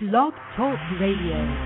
Blog Talk Radio.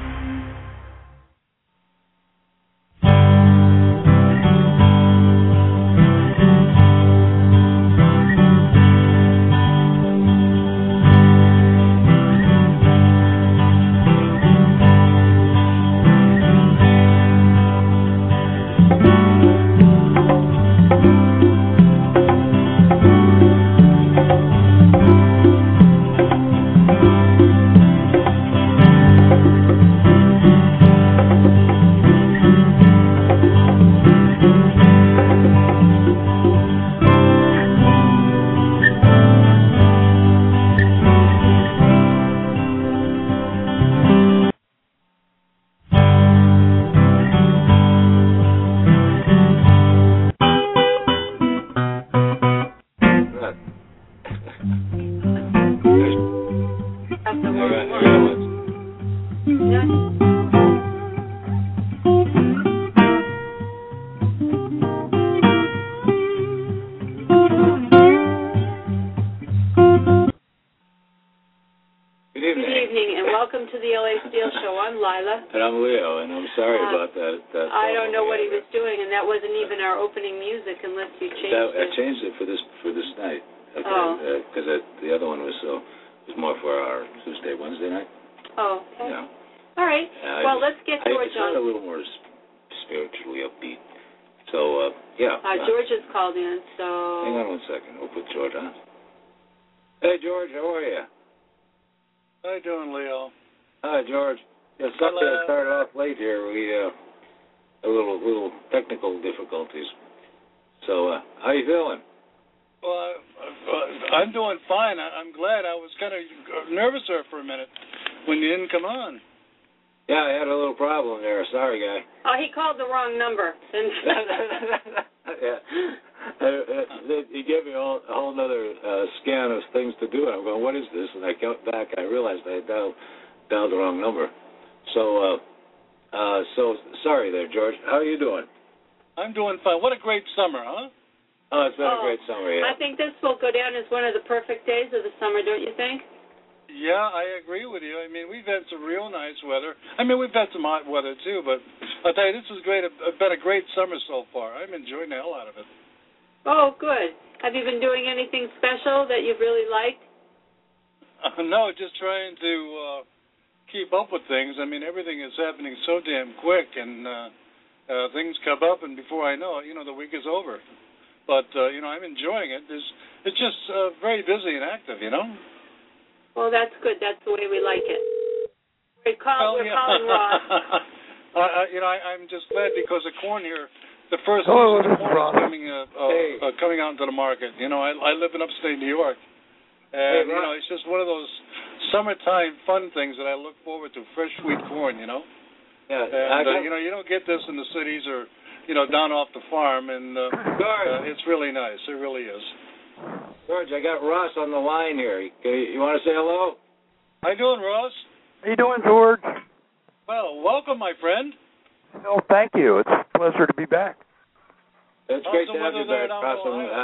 Coming out into the market. You know, I live in upstate New York, and you know, it's just one of those summertime fun things that I look forward to. Fresh sweet corn, you know. Yeah, and you know, you don't get this in the cities or down off the farm, and it's really nice. It really is. George, I got Ross on the line here. You want to say hello? How you doing, Ross? How you doing, George? Well, welcome, my friend. Oh, thank you. It's a pleasure to be back. It's great to have you back, Ross.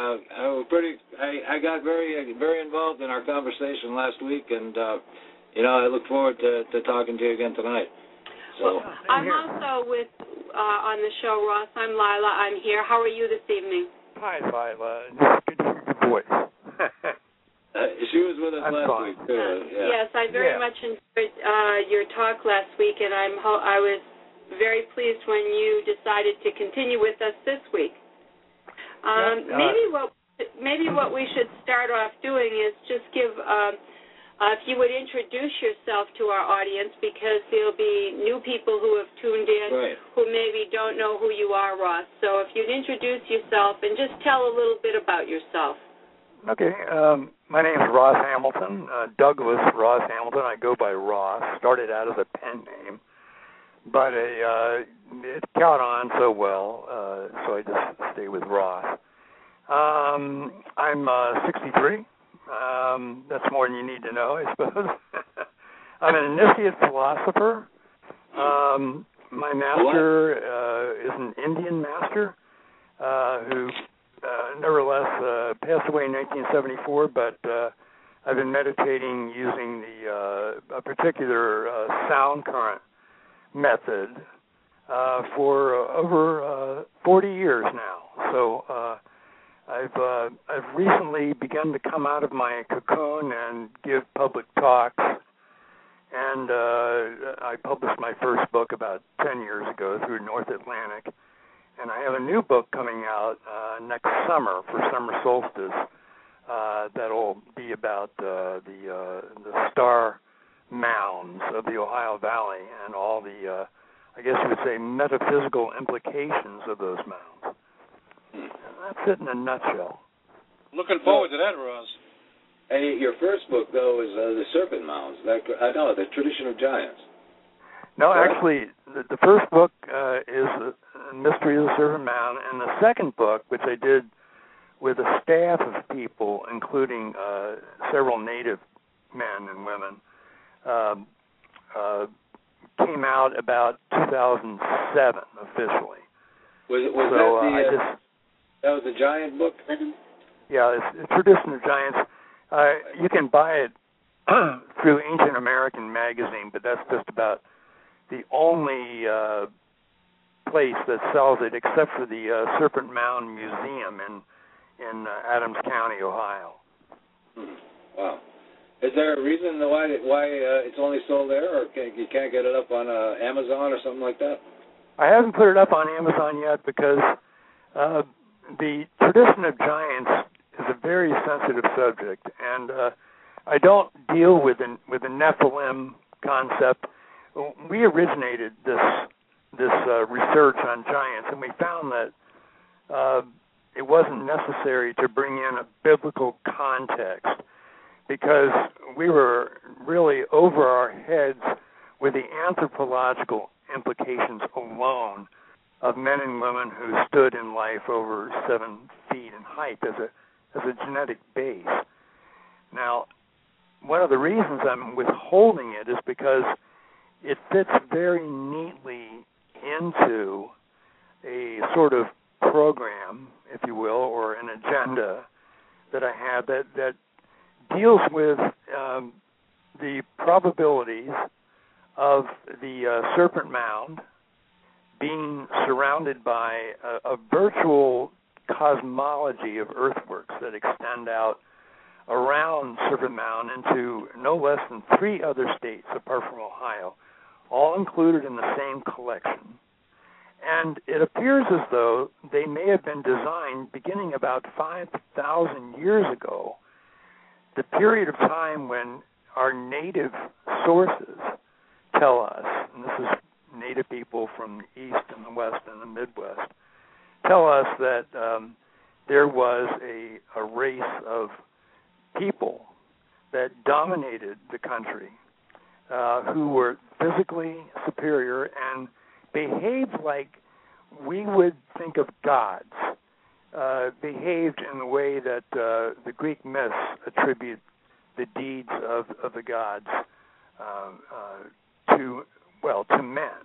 I got very involved in our conversation last week, and I look forward to talking to you again tonight. So well, I'm also with on the show, Ross. I'm Lila. I'm here. How are you this evening? Hi, Lila. Good to hear your voice. She was with us last week too. Yes, I very much enjoyed your talk last week, and I was very pleased when you decided to continue with us this week. Maybe what we should start off doing is just give, if you would introduce yourself to our audience, because there'll be new people who have tuned in who maybe don't know who you are, Ross. So if you'd introduce yourself and just tell a little bit about yourself. Okay. My name is Ross Hamilton, Douglas Ross Hamilton. I go by Ross. Started out as a pen name, but it caught on so well, so I just stay with Ross. I'm 63. That's more than you need to know, I suppose. I'm an initiate philosopher. My master is an Indian master who nevertheless passed away in 1974, but I've been meditating using a particular sound current method for over 40 years now. So I've recently begun to come out of my cocoon and give public talks. And I published my first book about 10 years ago through North Atlantic. And I have a new book coming out next summer for summer solstice that'll be about the star mounds of the Ohio Valley and all the, I guess you would say, metaphysical implications of those mounds. And that's it in a nutshell. Looking forward to that, Ross. And your first book, though, is The Serpent Mounds. I know, The Tradition of Giants. No, actually, the first book is The Mystery of the Serpent Mound, and the second book, which I did with a staff of people, including several Native men and women, came out about 2007 officially. That was the Giant book? Yeah, it's Tradition of Giants. You can buy it through Ancient American magazine, but that's just about the only place that sells it, except for the Serpent Mound Museum in Adams County, Ohio. Wow. Is there a reason why it's only sold there, or you can't get it up on Amazon or something like that? I haven't put it up on Amazon yet because the Tradition of Giants is a very sensitive subject, and I don't deal with the Nephilim concept. We originated this research on giants, and we found that it wasn't necessary to bring in a biblical context because we were really over our heads with the anthropological implications alone of men and women who stood in life over 7 feet in height as a genetic base. Now, one of the reasons I'm withholding it is because it fits very neatly into a sort of program, if you will, or an agenda that I have that deals with the probabilities of the Serpent Mound being surrounded by a virtual cosmology of earthworks that extend out around Serpent Mound into no less than 3 other states apart from Ohio, all included in the same collection. And it appears as though they may have been designed beginning about 5,000 years ago, the period of time when our native sources tell us, and this is native people from the East and the West and the Midwest, tell us that there was a race of people that dominated the country who were physically superior and behaved like we would think of gods, behaved in the way that the Greek myths attribute the deeds of the gods to men.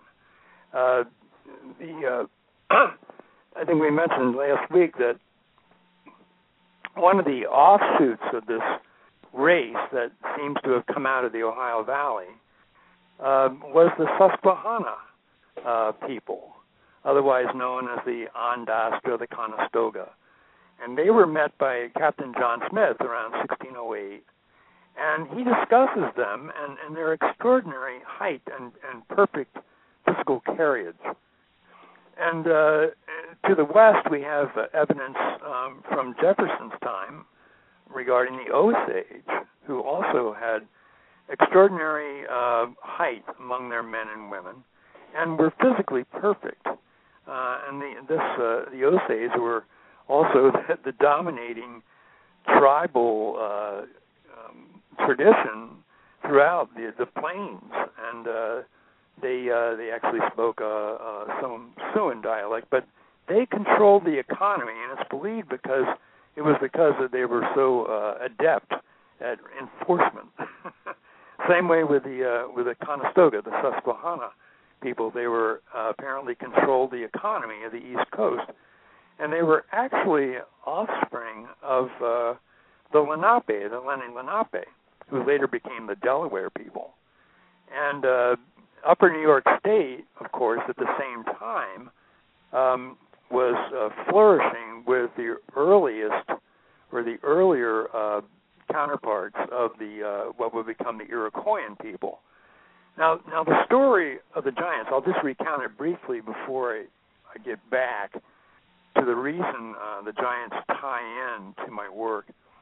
I think we mentioned last week that one of the offshoots of this race that seems to have come out of the Ohio Valley was the Susquehanna people, otherwise known as the Ondas or the Conestoga. And they were met by Captain John Smith around 1608, and he discusses them and their extraordinary height and perfect physical carriage. And to the west, we have evidence from Jefferson's time regarding the Osage, who also had extraordinary height among their men and women, and were physically perfect. And the Osage were also the dominating tribal tradition throughout the plains, and they actually spoke some Siouan dialect, but they controlled the economy, and it's believed because that they were so adept at enforcement. Same way with the Conestoga, the Susquehanna people. They were apparently controlled the economy of the East Coast, and they were actually offspring of the Lenape, the Lenni Lenape. who later became the Delaware people. And Upper New York State, of course, at the same time, was flourishing with the earliest or the earlier counterparts of the what would become the Iroquoian people. Now the story of the Giants, I'll just recount it briefly before I get back to the reason the Giants tie in to my work.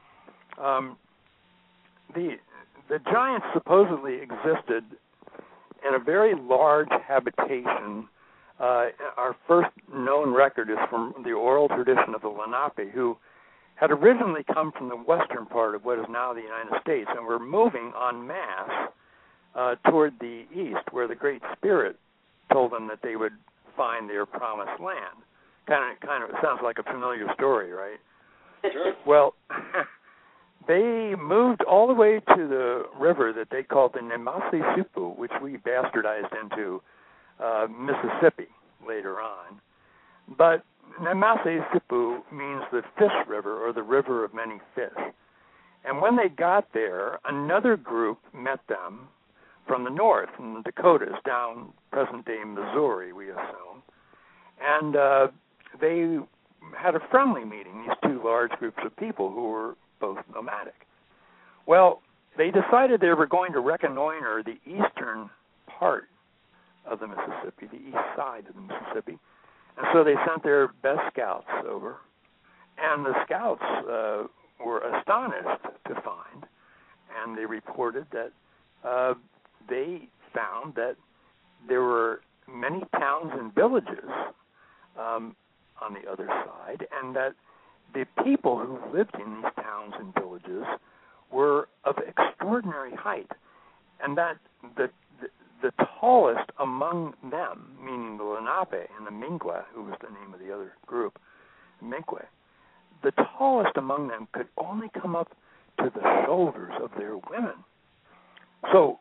The Giants supposedly existed in a very large habitation. Our first known record is from the oral tradition of the Lenape, who had originally come from the western part of what is now the United States, and were moving en masse toward the east, where the Great Spirit told them that they would find their promised land. Kind of, it sounds like a familiar story, right? Sure. Well, they moved all the way to the river that they called the Nemaussee-Sipu, which we bastardized into Mississippi later on. But Nemaussee-Sipu means the fish river, or the river of many fish. And when they got there, another group met them from the north, from the Dakotas, down present-day Missouri, we assume. And they had a friendly meeting, these two large groups of people who were both nomadic. Well, they decided they were going to reconnoiter the eastern part of the Mississippi, the east side of the Mississippi. And so they sent their best scouts over. And the scouts were astonished to find, and they reported that they found that there were many towns and villages on the other side, and that the people who lived in these towns and villages were of extraordinary height, and that the tallest among them, meaning the Lenape and the Mingwe, who was the name of the other group, Mingwe, the tallest among them could only come up to the shoulders of their women. So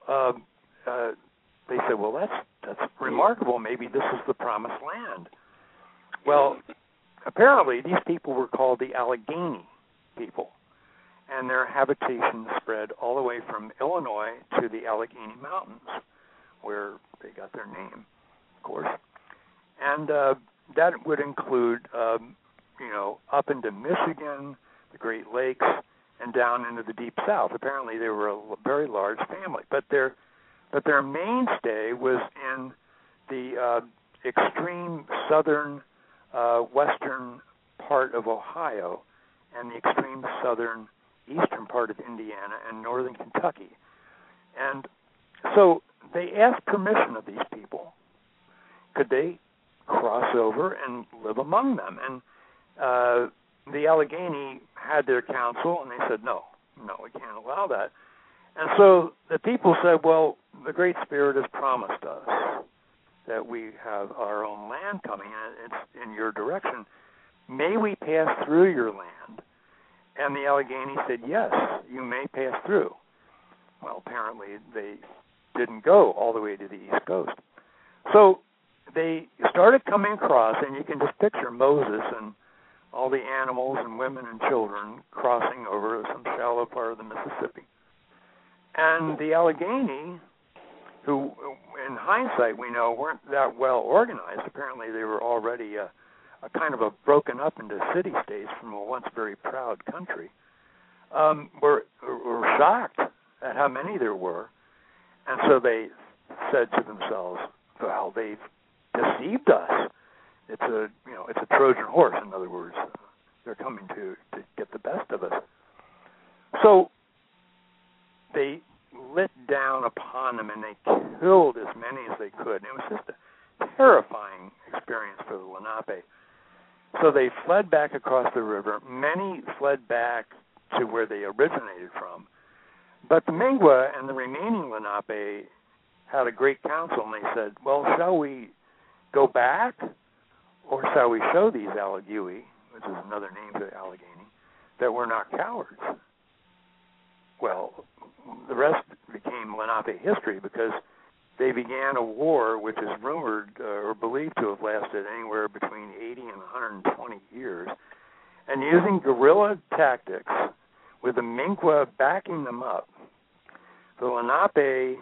they said, well, that's remarkable. Maybe this is the promised land. Well, apparently these people were called the Allegheny people, and their habitation spread all the way from Illinois to the Allegheny Mountains, where they got their name, of course. And that would include, up into Michigan, the Great Lakes, and down into the Deep South. Apparently they were a very large family, but their mainstay was in the extreme southern western part of Ohio and the extreme southern eastern part of Indiana and northern Kentucky. And so they asked permission of these people. Could they cross over and live among them? And the Allegheny had their council, and they said, no, we can't allow that. And so the people said, well, the Great Spirit has promised us that we have our own land coming, and it's in your direction. May we pass through your land? And the Allegheny said, yes, you may pass through. Well, apparently they didn't go all the way to the East Coast. So they started coming across, and you can just picture Moses and all the animals and women and children crossing over some shallow part of the Mississippi. And the Allegheny, who in hindsight we know weren't that well organized, apparently they were already a kind of a broken up into city-states from a once very proud country, were shocked at how many there were. And so they said to themselves, well, they've deceived us. It's a Trojan horse, in other words. They're coming to get the best of us. So they lit down upon them, and they killed as many as they could. And it was just a terrifying experience for the Lenape. So they fled back across the river. Many fled back to where they originated from. But the Mingwe and the remaining Lenape had a great council, and they said, well, shall we go back, or shall we show these Allegheny, which is another name for Allegheny, that we're not cowards? Well, the rest became Lenape history, because they began a war which is rumored or believed to have lasted anywhere between 80 and 120 years, and using guerrilla tactics, with the Mingwe backing them up, the Lenape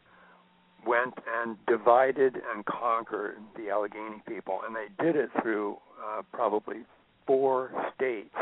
went and divided and conquered the Allegheny people, and they did it through probably 4 states.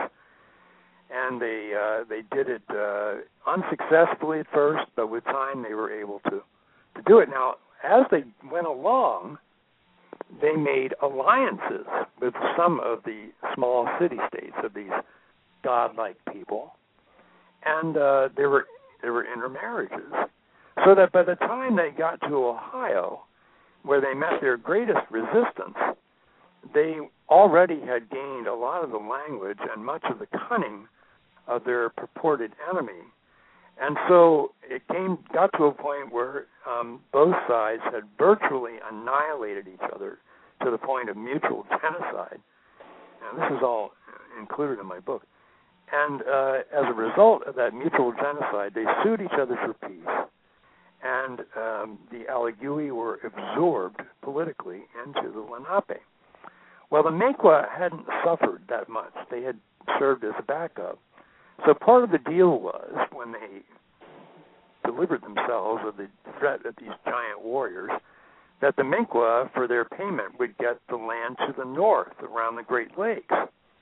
And they did it unsuccessfully at first, but with time they were able to do it. Now, as they went along, they made alliances with some of the small city-states of these godlike people, and there were intermarriages. So that by the time they got to Ohio, where they met their greatest resistance, they already had gained a lot of the language and much of the cunning of their purported enemy. And so it got to a point where both sides had virtually annihilated each other to the point of mutual genocide. And this is all included in my book. And as a result of that mutual genocide, they sued each other for peace. And the Allegheny were absorbed politically into the Lenape. Well, the Mi'kmaq hadn't suffered that much. They had served as a backup. So part of the deal was, when they delivered themselves of the threat of these giant warriors, that the Mi'kmaq, for their payment, would get the land to the north around the Great Lakes,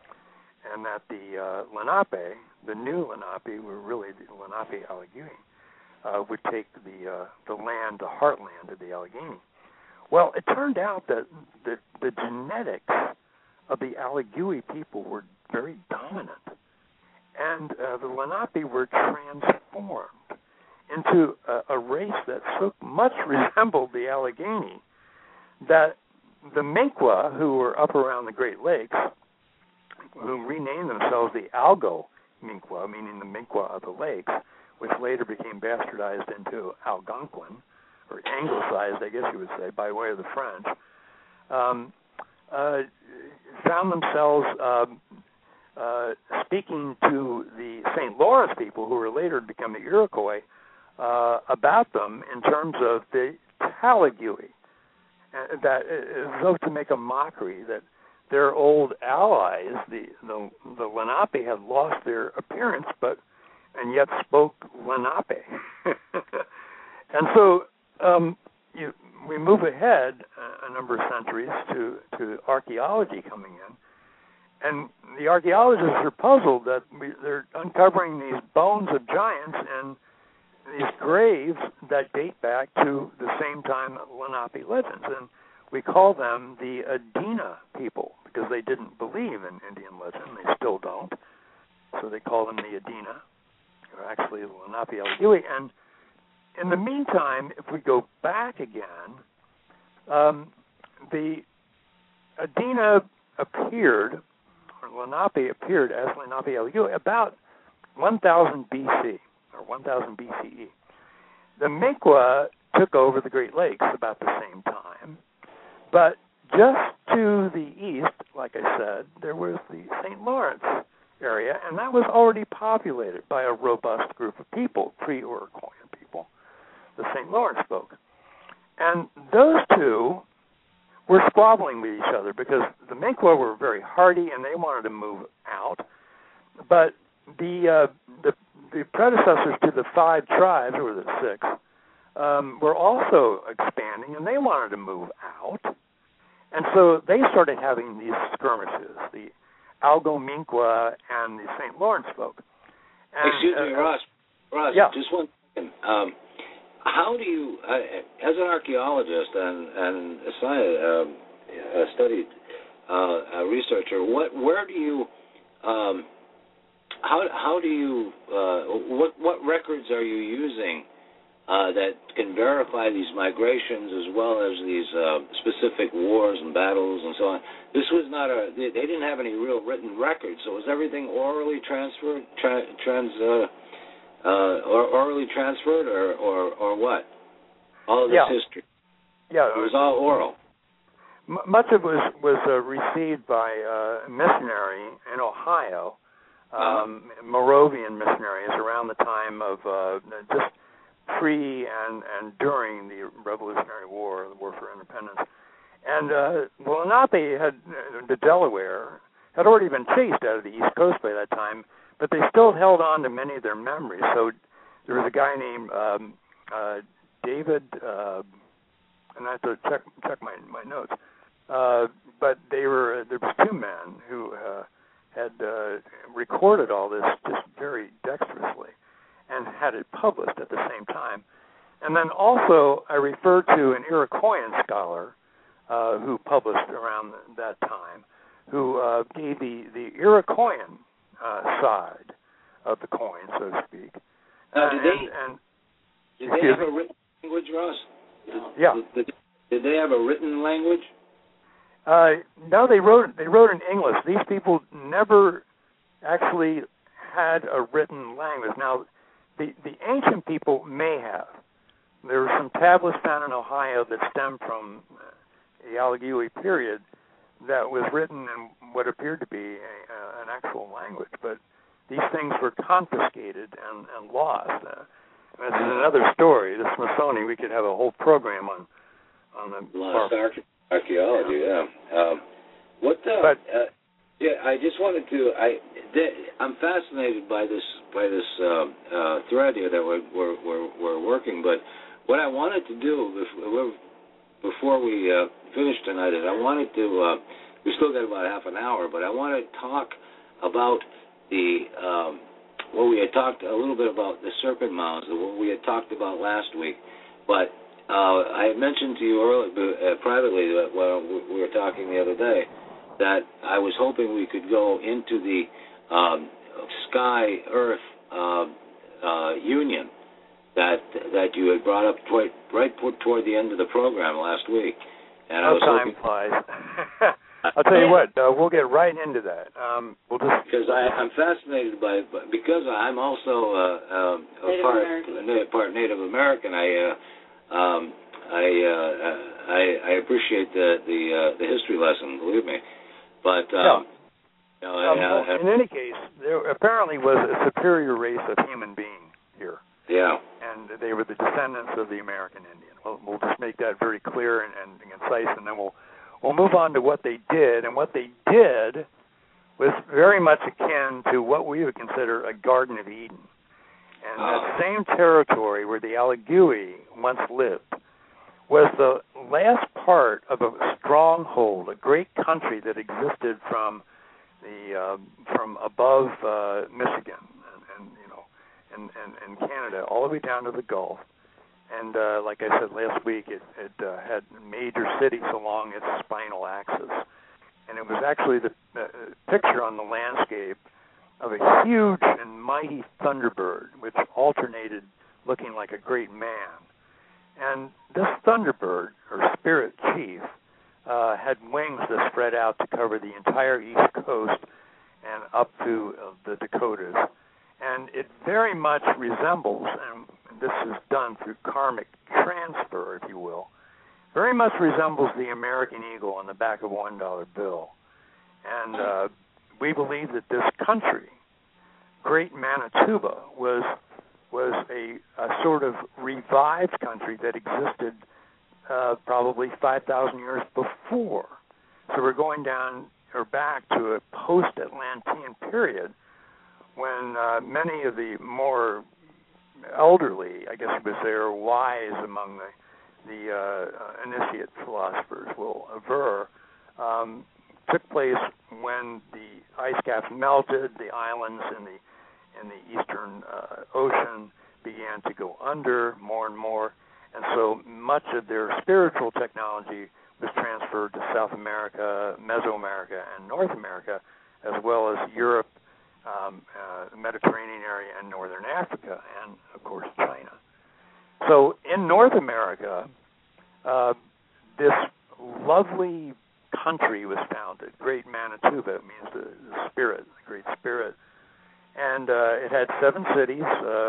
and that the Lenape, the new Lenape, were really the Lenape Allegheny, would take the land, the heartland of the Allegheny. Well, it turned out that the genetics of the Allegheny people were very dominant, and the Lenape were transformed into a race that so much resembled the Allegheny that the Mi'kmaq, who were up around the Great Lakes, who renamed themselves the Algo-Mi'kmaq, meaning the Mi'kmaq of the lakes, which later became bastardized into Algonquin, or anglicized, I guess you would say, by way of the French, found themselves speaking to the St. Lawrence people, who were later to become the Iroquois, about them in terms of the Taligui, that as though to make a mockery that their old allies, the Lenape, had lost their appearance, and yet spoke Lenape. And so we move ahead a number of centuries to archaeology coming in, and the archaeologists are puzzled that they're uncovering these bones of giants and these graves that date back to the same time Lenape legends, and we call them the Adena people because they didn't believe in Indian legend. They still don't, so they call them the Adena, or actually the Lenape Allegheny. And in the meantime, if we go back again, the Adena appeared, or Lenape appeared as Lenape Allegheny about 1000 BC, or 1000 BCE. The Mi'kmaq took over the Great Lakes about the same time, but just to the east, like I said, there was the St. Lawrence area, and that was already populated by a robust group of people, pre-Iroquoian people, the St. Lawrence folk. And those two were squabbling with each other because the Mi'kmaq were very hardy and they wanted to move out, but the predecessors to the 5 tribes, or the 6, were also expanding, and they wanted to move out. And so they started having these skirmishes, the Algo-Mi'kmaq and the St. Lawrence folk. And, excuse me, Ross, yeah. Just one second. How do you, as an archaeologist and a studied researcher, where do you... How do you, what records are you using that can verify these migrations as well as these specific wars and battles and so on? This was not they didn't have any real written records, so was everything orally transferred, orally transferred, or what? All of this history? Yeah. It was all oral. Much of it was received by a missionary in Ohio, Moravian missionaries around the time of just pre and during the Revolutionary War, the War for Independence. And Lenape the Delaware, had already been chased out of the East Coast by that time, but they still held on to many of their memories. So there was a guy named David, and I have to check my notes. But there was two men who had recorded all this just very dexterously and had it published at the same time. And then also I referred to an Iroquoian scholar who published around that time, who gave the Iroquoian side of the coin, so to speak. Did they have a written language, Ross? Yeah. Did they have a written language? No, they wrote in English. These people never actually had a written language. Now, the ancient people may have. There were some tablets found in Ohio that stem from the Allegheny period that was written in what appeared to be an actual language, but these things were confiscated and lost. This is another story. The Smithsonian, we could have a whole program on the lost archaeology. Yeah. I just wanted to. I'm fascinated by this thread here that we're working. But what I wanted to do before we finish tonight is I wanted to. We still got about half an hour, but I want to talk about we had talked a little bit about the serpent mounds, what we had talked about last week. But I had mentioned to you earlier, privately, while we were talking the other day, that I was hoping we could go into the Sky-Earth union that you had brought up right toward the end of the program last week. And I was time flies. I'll tell you what, we'll get right into that. Because I'm fascinated because I'm also part Native American. I appreciate the history lesson, believe me. But in any case, there apparently was a superior race of human being here. Yeah. And they were the descendants of the American Indian. We'll just make that very clear and concise, and then we'll move on to what they did. And what they did was very much akin to what we would consider a Garden of Eden. And that same territory where the Allegheny once lived was the last part of a stronghold, a great country that existed from above Michigan and Canada all the way down to the Gulf. And like I said last week, it had major cities along its spinal axis. And it was actually the picture on the landscape of a huge and mighty thunderbird, which alternated looking like a great man. And this thunderbird, or spirit chief, had wings that spread out to cover the entire East Coast and up to the Dakotas. And it very much resembles, and this is done through karmic transfer, if you will, very much resembles the American eagle on the back of a $1 bill. And we believe that this country, Great Manitoba, was a sort of revived country that existed probably 5,000 years before. So we're going down or back to a post-Atlantean period when many of the more elderly, I guess you would say, or wise among the initiate philosophers will aver, took place when the ice caps melted, the islands in the eastern ocean began to go under more and more, and so much of their spiritual technology was transferred to South America, Mesoamerica, and North America, as well as Europe, the Mediterranean area, and northern Africa, and, of course, China. So in North America, this lovely country was founded. Great Manitoba means the spirit, the great spirit. And it had 7 cities,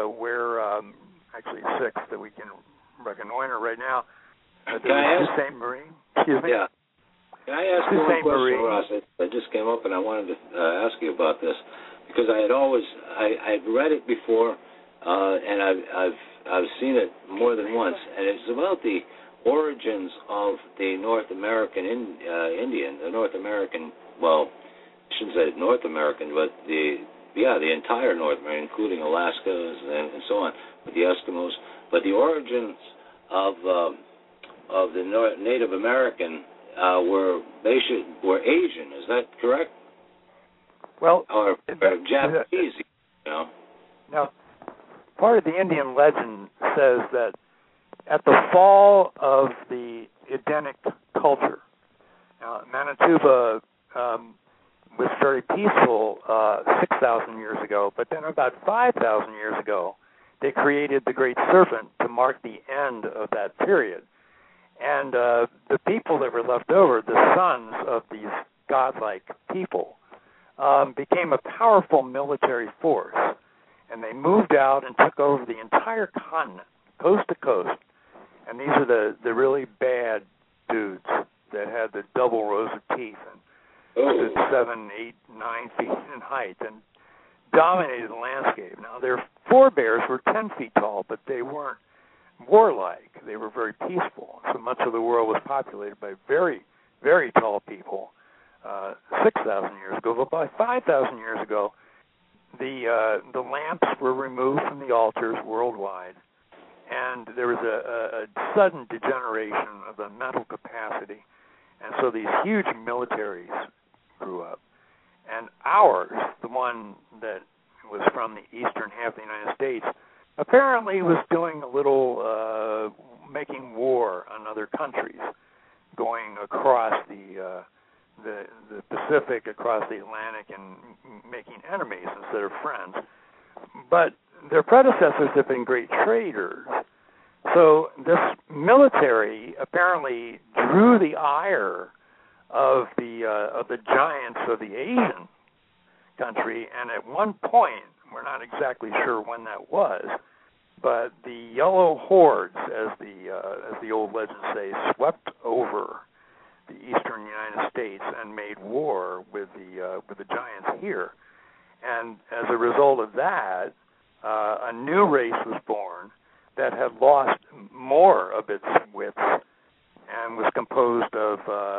actually 6 that we can reconnoiter right now. Can I ask? Sault Ste. Marie. Excuse me? Yeah. Can I ask you one question, Ross? That just came up, and I wanted to ask you about this because I'd read it before, and I've seen it more than once, and it's about the origins of the North American Indian, the North American. Well, I shouldn't say North American, but the the entire North America, including Alaska and so on, with the Eskimos. But the origins of the Native American were Asian. Is that correct? Well, or Japanese, you know. Now, part of the Indian legend says that at the fall of the Edenic culture, now Manitoba was very peaceful 6,000 years ago, but then about 5,000 years ago, they created the Great Serpent to mark the end of that period. And the people that were left over, the sons of these godlike people, became a powerful military force. And they moved out and took over the entire continent, coast to coast. And these are the really bad dudes that had the double rows of teeth and 7, 8, 9 feet in height and dominated the landscape. Now, their forebears were 10 feet tall, but they weren't warlike. They were very peaceful. So much of the world was populated by very, very tall people 6,000 years ago. But by 5,000 years ago, the lamps were removed from the altars worldwide, and there was a sudden degeneration of the mental capacity. And so these huge militaries grew up. And ours, the one that was from the eastern half of the United States, apparently was doing a little making war on other countries, going across the Pacific, across the Atlantic, and making enemies instead of friends. But their predecessors have been great traders. So this military apparently drew the ire of the giants of the Asian country, and at one point, we're not exactly sure when that was, but the yellow hordes, as the old legends say, swept over the eastern United States and made war with the giants here. And as a result of that, a new race was born that had lost more of its wits and was composed of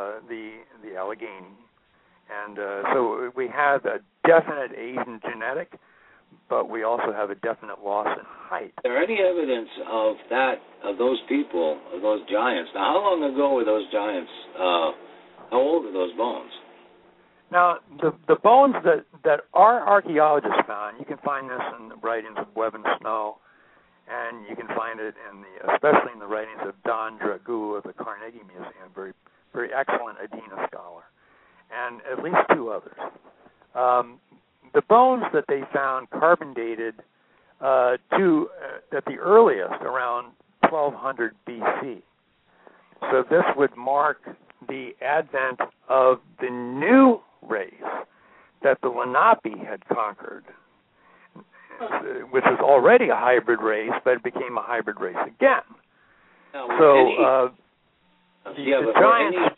the Allegheny. And so we have a definite Asian genetic, but we also have a definite loss in height. Is there any evidence of those people, of those giants? Now, how long ago were those giants? How old are those bones? Now, the bones that our archaeologists found, you can find this in the writings of Webb and Snow, and you can find it especially in the writings of Don Dragoo of the Carnegie Museum, very, very excellent Adena scholar, and at least two others. The bones that they found carbon dated at the earliest around 1200 BC. So this would mark the advent of the new race that the Lenape had conquered, which was already a hybrid race, but it became a hybrid race again. Now, the giants.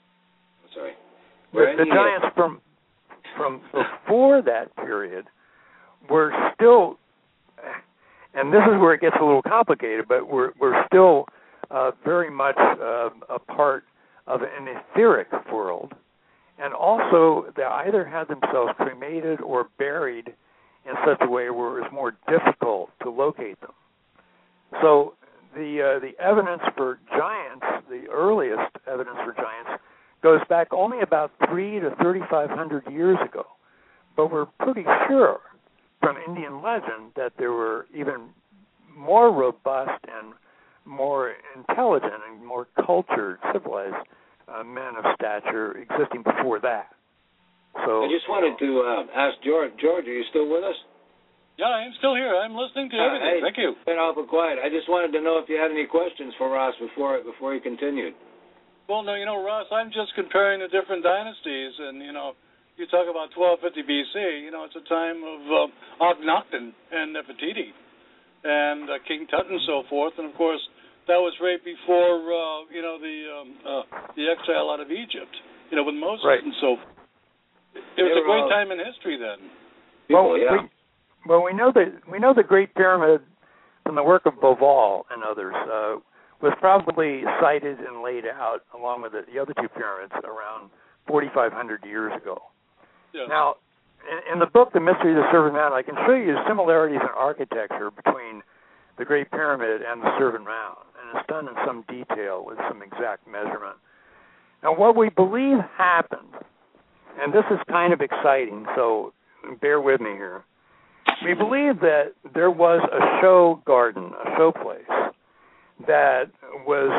The giants from before that period were still, and this is where it gets a little complicated, but we're still very much a part of an etheric world, and also they either had themselves cremated or buried in such a way where it was more difficult to locate them. So the evidence for giants, the earliest evidence for giants, goes back only about 300 to 3,500 years ago. But we're pretty sure from Indian legend that there were even more robust and more intelligent and more cultured, civilized men of stature existing before that. So I just wanted to ask George. George, are you still with us? Yeah, I'm still here. I'm listening to everything. Hey, thank you. Been awful quiet. I just wanted to know if you had any questions for Ross before he continued. Well, no, Ross, I'm just comparing the different dynasties, and, you talk about 1250 BC, it's a time of Akhenaten and Nefertiti and King Tut and so forth, and, of course, that was right before, the exile out of Egypt, with Moses and so forth. It was a great time in history then. We know the Great Pyramid from the work of Boval and others was probably sited and laid out along with the other two pyramids around 4,500 years ago. Yes. Now, in the book, The Mystery of the Serpent Mound, I can show you similarities in architecture between the Great Pyramid and the Serpent Mound, and it's done in some detail with some exact measurement. Now, what we believe happened, and this is kind of exciting, so bear with me here. We believe that there was a show garden, a show place, that was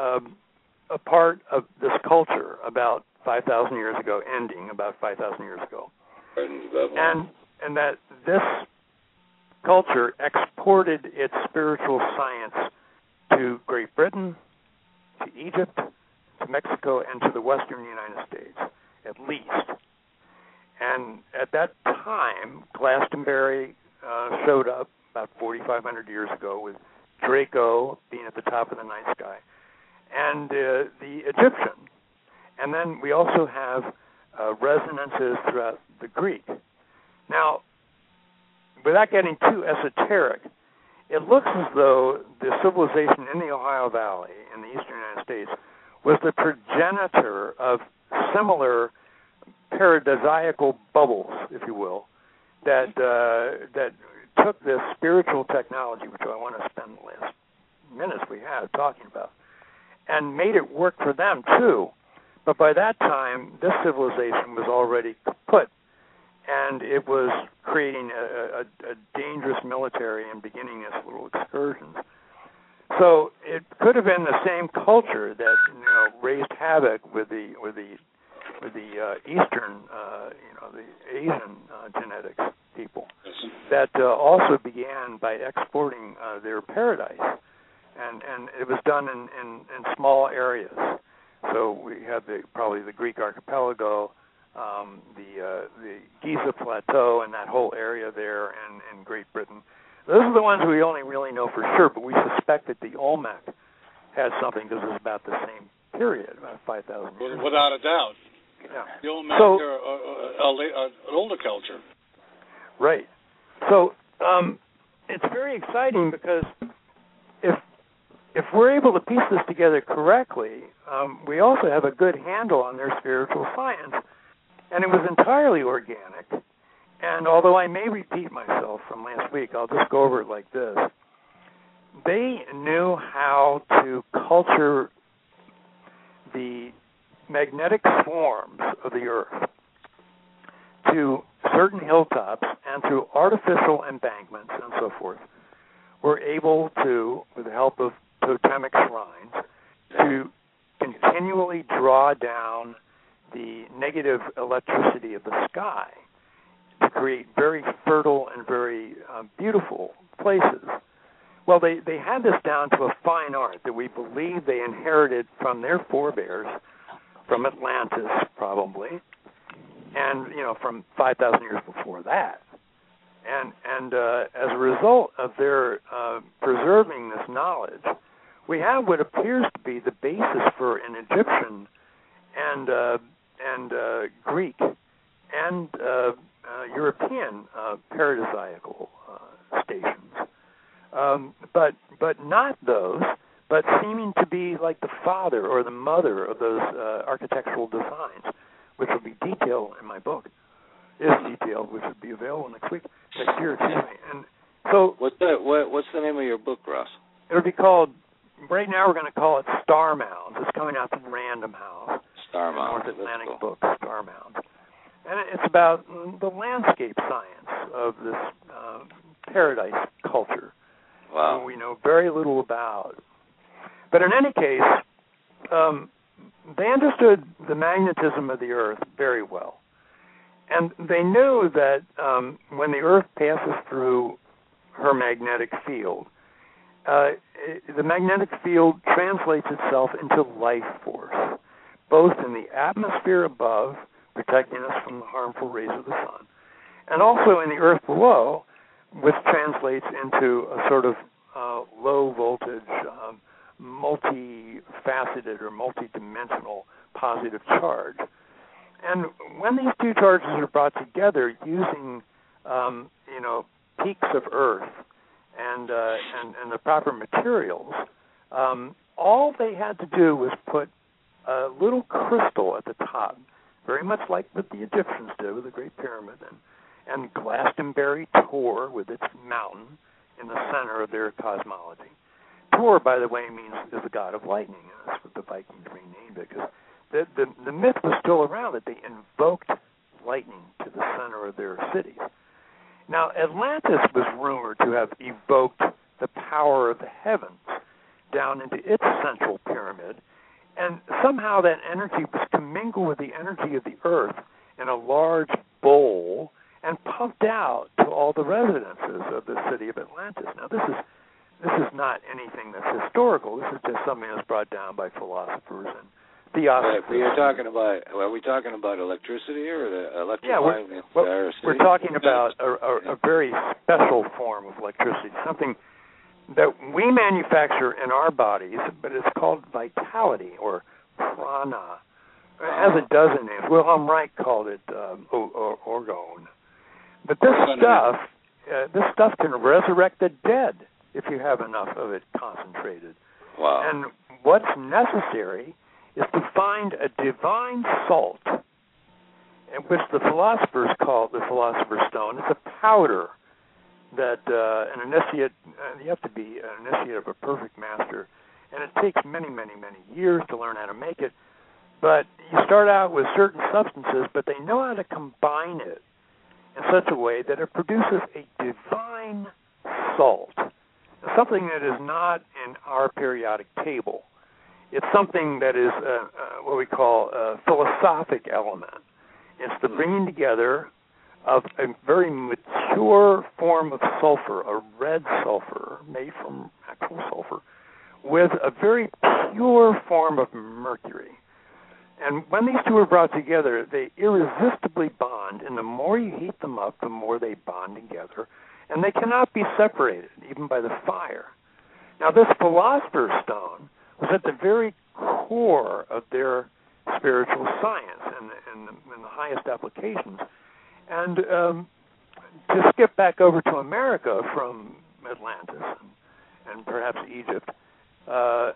a part of this culture about 5,000 years ago, ending about 5,000 years ago. And that this culture exported its spiritual science to Great Britain, to Egypt, to Mexico, and to the western United States, at least. And at that time, Glastonbury showed up about 4,500 years ago with Draco being at the top of the night sky, and the Egyptian. And then we also have resonances throughout the Greek. Now, without getting too esoteric, it looks as though the civilization in the Ohio Valley in the eastern United States was the progenitor of similar paradisiacal bubbles, if you will, that took this spiritual technology, which I want to spend the last minutes we have talking about, and made it work for them too. But by that time, this civilization was already kaput, and it was creating a dangerous military and beginning its little excursions. So it could have been the same culture that raised havoc with the Eastern, the Asian genetics people that also began by exporting their paradise, and it was done in small areas. So we have probably the Greek archipelago, the Giza Plateau, and that whole area there, in Great Britain. Those are the ones we only really know for sure, but we suspect that the Olmec has something because it was about the same period, about 5,000 years. Without a doubt. Yeah. The Olmec are an older culture. Right. So it's very exciting because if we're able to piece this together correctly, we also have a good handle on their spiritual science. And it was entirely organic. And although I may repeat myself from last week, I'll just go over it like this. They knew how to culture the magnetic swarms of the Earth to certain hilltops, and through artificial embankments and so forth, were able to, with the help of totemic shrines, to continually draw down the negative electricity of the sky to create very fertile and very beautiful places. Well, they had this down to a fine art that we believe they inherited from their forebears, from Atlantis probably, and from 5,000 years before that. And as a result of their preserving this knowledge, we have what appears to be the basis for an Egyptian and Greek and European paradisiacal stations, but not those, but seeming to be like the father or the mother of those architectural designs, which will be detailed in my book. Is detailed, which will be available next year, excuse me. And so, what's the name of your book, Ross? It'll be called. Right now, we're going to call it Star Mounds. It's coming out from Random House. Star Mounds. North Atlantic book, Star Mounds. And it's about the landscape science of this paradise culture. Wow. We know very little about. But in any case, they understood the magnetism of the Earth very well. And they knew that when the Earth passes through her magnetic field, the magnetic field translates itself into life force, both in the atmosphere above, protecting us from the harmful rays of the sun, and also in the earth below, which translates into a sort of low voltage, multifaceted or multidimensional positive charge. And when these two charges are brought together using, peaks of Earth and the proper materials, all they had to do was put a little crystal at the top, very much like what the Egyptians did with the Great Pyramid, and Glastonbury Tor with its mountain in the center of their cosmology. Tor, by the way, is the god of lightning. That's what the Vikings renamed it, because the myth was still around that they invoked lightning to the center of their cities. Now, Atlantis was rumored to have evoked the power of the heavens down into its central pyramid, and somehow that energy was commingled with the energy of the earth in a large bowl and pumped out to all the residences of the city of Atlantis. Now, this is not anything that's historical. This is just something that's brought down by philosophers and theosophers. But you're talking about, are we talking about electricity or the electrifying the entire city? We're talking about a very special form of electricity, something that we manufacture in our bodies, but it's called vitality or prana. It has a dozen names. Wilhelm Reich called it orgone. But this stuff can resurrect the dead if you have enough of it concentrated. Wow. And what's necessary is to find a divine salt, which the philosophers call the Philosopher's Stone. It's a powder that an initiate, you have to be an initiate of a perfect master, and it takes many, many, many years to learn how to make it. But you start out with certain substances, but they know how to combine it in such a way that it produces a divine salt, something that is not in our periodic table. It's something that is what we call a philosophic element. It's the bringing together of a very mature form of sulfur, a red sulfur made from actual sulfur, with a very pure form of mercury. And when these two are brought together, they irresistibly bond, and the more you heat them up, the more they bond together, and they cannot be separated, even by the fire. Now, this Philosopher's Stone was at the very core of their spiritual science and the highest applications. And to skip back over to America from Atlantis and perhaps Egypt, the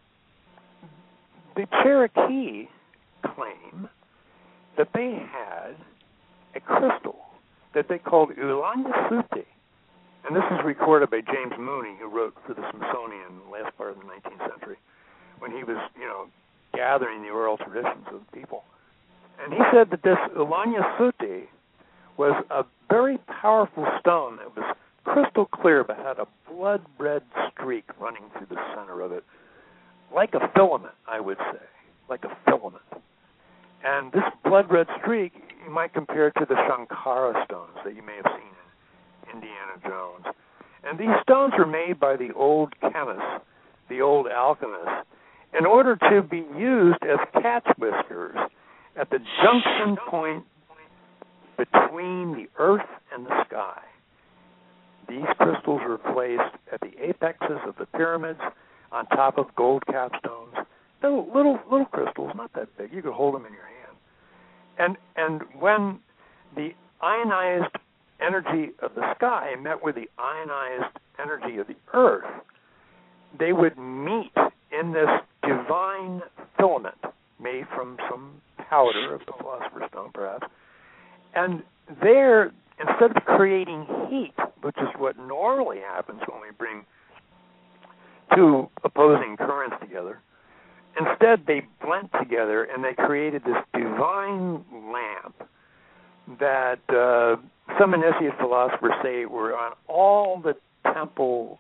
Cherokee claim that they had a crystal that they called Ulanasuti. And this is recorded by James Mooney, who wrote for the Smithsonian in the last part of the 19th century, when he was, gathering the oral traditions of the people. And he said that this Ulanasuti was a very powerful stone that was crystal clear but had a blood red streak running through the center of it, like a filament, I would say, like a filament. And this blood red streak you might compare to the Shankara stones that you may have seen in Indiana Jones. And these stones were made by the old chemists, the old alchemists, in order to be used as cat's whiskers at the junction point between the earth and the sky. These crystals were placed at the apexes of the pyramids on top of gold capstones. Little crystals, not that big. You could hold them in your hand. And when the ionized energy of the sky met with the ionized energy of the earth, they would meet in this divine filament made from some powder of the Philosopher's Stone, perhaps. And there, instead of creating heat, which is what normally happens when we bring two opposing currents together, instead they blent together and they created this divine lamp that some initiate philosophers say were on all the temple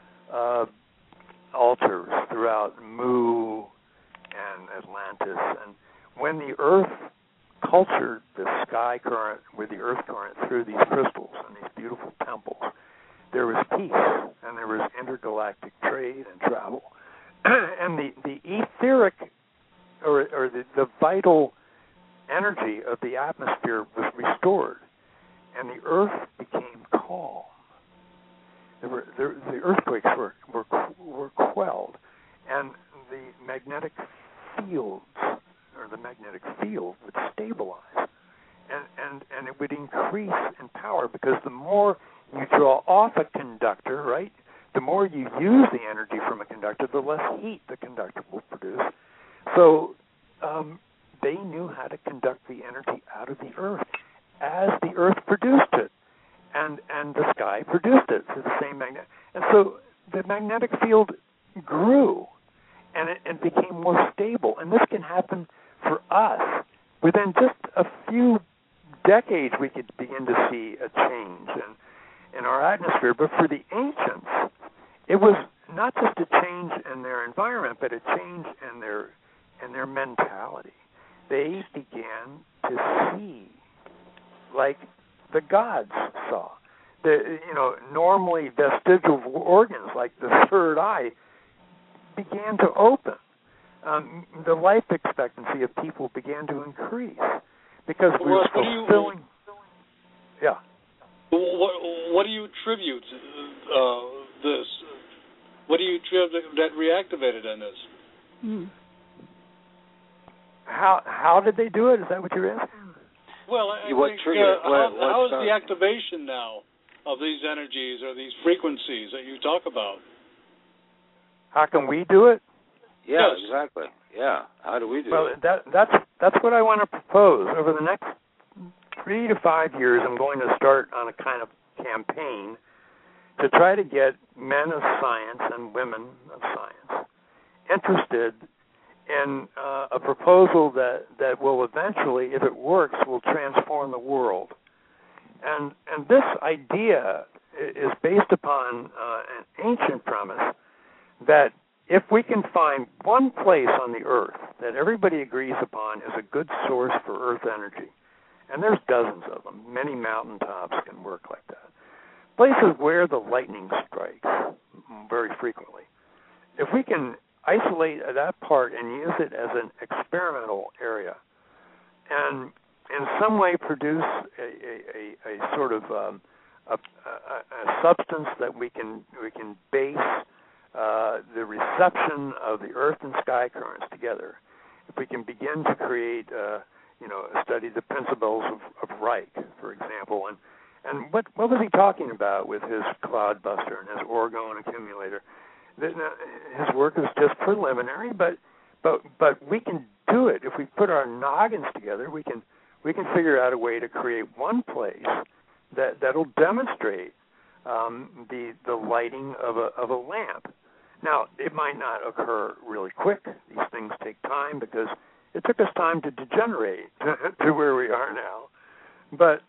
altars throughout Mu and Atlantis. And when the earth cultured the sky current with the earth current through these crystals and these beautiful temples, there was peace and there was intergalactic trade and travel. And the etheric or the vital energy of the atmosphere was restored, and the earth became calm. The earthquakes were quelled, and the magnetic fields or the magnetic field would stabilize, and it would increase in power, because the more you draw off a conductor, right, the more you use the energy from a conductor, the less heat the conductor will produce. So they knew how to conduct the energy out of the earth as the earth produced it. and the sky produced it through the same magnet. And so the magnetic field grew, and it became more stable. And this can happen for us. Within just a few decades, we could begin to see a change in our atmosphere. But for the ancients, it was not just a change in their environment, but a change in their mentality. They began to see like the gods saw. Normally vestigial organs like the third eye began to open. The life expectancy of people began to increase because we were fulfilling. Yeah. What do you attribute this? What do you attribute that reactivated in this? How did they do it? Is that what you're asking? Well, I think, how is the activation now of these energies or these frequencies that you talk about? How can we do it? Yeah, yes. Exactly. Yeah. How do we do it? Well, that's what I want to propose. Over the next 3 to 5 years, I'm going to start on a kind of campaign to try to get men of science and women of science interested in a proposal that will eventually, if it works, will transform the world. And this idea is based upon an ancient premise that if we can find one place on the Earth that everybody agrees upon is a good source for Earth energy, and there's dozens of them, many mountaintops can work like that, places where the lightning strikes very frequently. If we can isolate that part and use it as an experimental area and in some way produce a sort of a substance that we can base the reception of the Earth and sky currents together, if we can begin to create, study the principles of Reich, for example, and what was he talking about with his cloudbuster and his orgone accumulator? His work is just preliminary, but we can do it if we put our noggins together. We can figure out a way to create one place that'll demonstrate the lighting of a lamp. Now, it might not occur really quick. These things take time because it took us time to degenerate to where we are now. But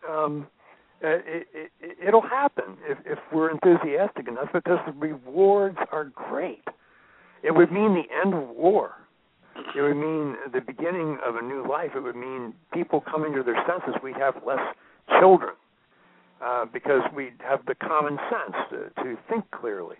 it'll happen if we're enthusiastic enough because the rewards are great. It would mean the end of war. It would mean the beginning of a new life. It would mean people coming to their senses. We'd have less children because we'd have the common sense to think clearly.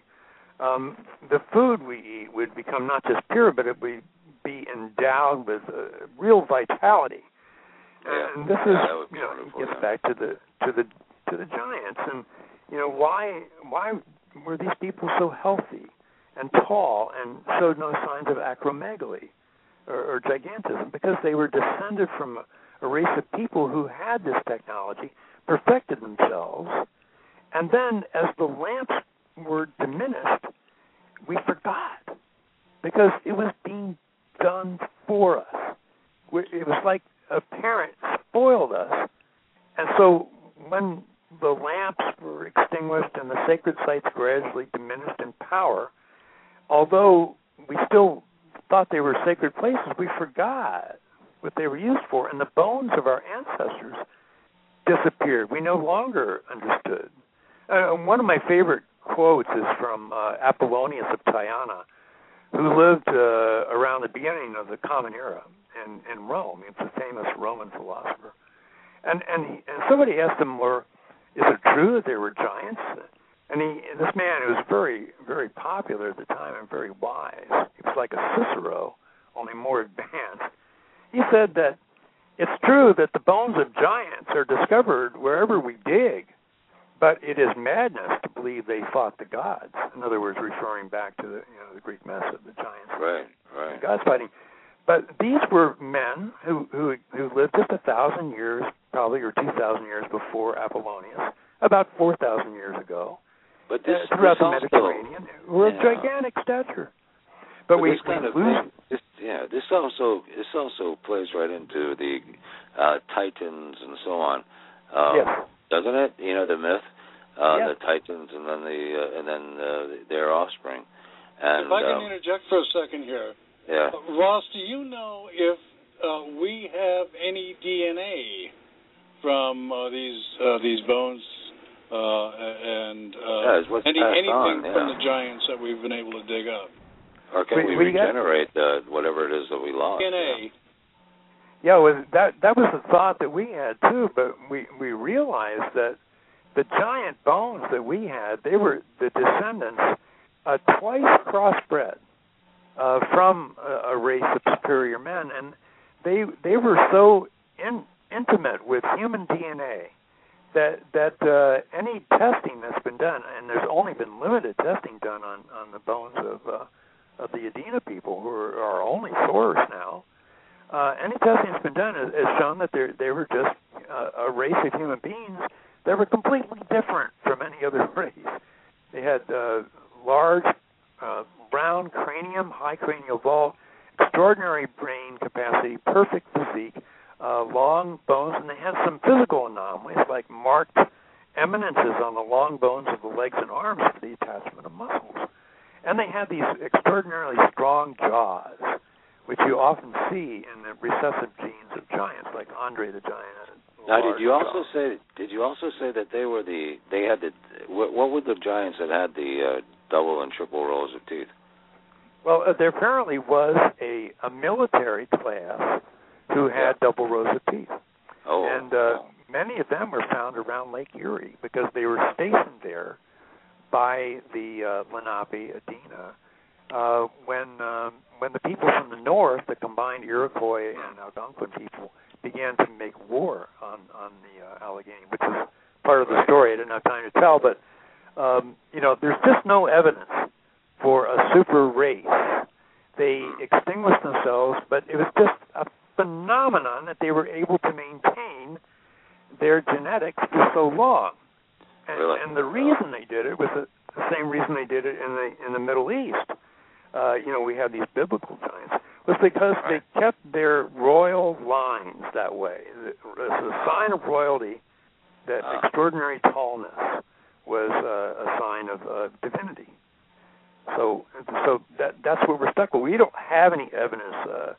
The food we eat would become not just pure, but it would be endowed with real vitality. And this is, gets back to the giants, and why were these people so healthy and tall and showed no signs of acromegaly or gigantism? Because they were descended from a race of people who had this technology, perfected themselves, and then as the lamps were diminished, we forgot because it was being done for us. It was like a parent spoiled us, and so when the lamps were extinguished and the sacred sites gradually diminished in power, although we still thought they were sacred places, we forgot what they were used for, and the bones of our ancestors disappeared. We no longer understood. One of my favorite quotes is from Apollonius of Tyana, who lived around the beginning of the Common Era in Rome. He was a famous Roman philosopher. And somebody asked him, well, is it true that there were giants? And this man, who was very, very popular at the time and very wise, he was like a Cicero, only more advanced. He said that it's true that the bones of giants are discovered wherever we dig, but it is madness to believe they fought the gods. In other words, referring back to the Greek myths of the giants, right, the gods fighting. But these were men who lived just 1,000 years, probably, or 2,000 years before Apollonius, about 4,000 years ago. But this throughout the Mediterranean, were of gigantic stature. But we lose. This also plays right into the Titans and so on. Yes. doesn't it? You know, the myth, Yeah. the Titans, and then their offspring. And if I can interject for a second here, yeah, Ross, do you know if we have any DNA from these bones and anything from the giants that we've been able to dig up? Or can we regenerate whatever it is that we lost? DNA. Yeah, well, that was the thought that we had too, but we realized that the giant bones that we had, they were the descendants twice crossbred from a race of superior men, and they were so intimate with human DNA that any testing that's been done, and there's only been limited testing done on the bones of the Adena people, who are our only source now. Any testing that's been done has shown that they were just a race of human beings that were completely different from any other race. They had large brown cranium, high cranial vault, extraordinary brain capacity, perfect physique, long bones, and they had some physical anomalies like marked eminences on the long bones of the legs and arms for the attachment of muscles. And they had these extraordinarily strong jaws, which you often see in the recessive genes of giants, like Andre the Giant. Now, did you also say that they had what were the giants that had the double and triple rows of teeth? Well, there apparently was a military class who had double rows of teeth. Oh. And many of them were found around Lake Erie because they were stationed there by the Lenape Adena when the people from the north, the combined Iroquois and Algonquin people, began to make war on the Allegheny, which is part of the story I didn't have time to tell. But there's just no evidence for a super race. They extinguished themselves, but it was just a phenomenon that they were able to maintain their genetics for so long. And the reason they did it was the same reason they did it in the Middle East. We have these biblical giants, was because they kept their royal lines that way. It's a sign of royalty that extraordinary tallness was a sign of divinity. So that's what we're stuck with. We don't have any evidence,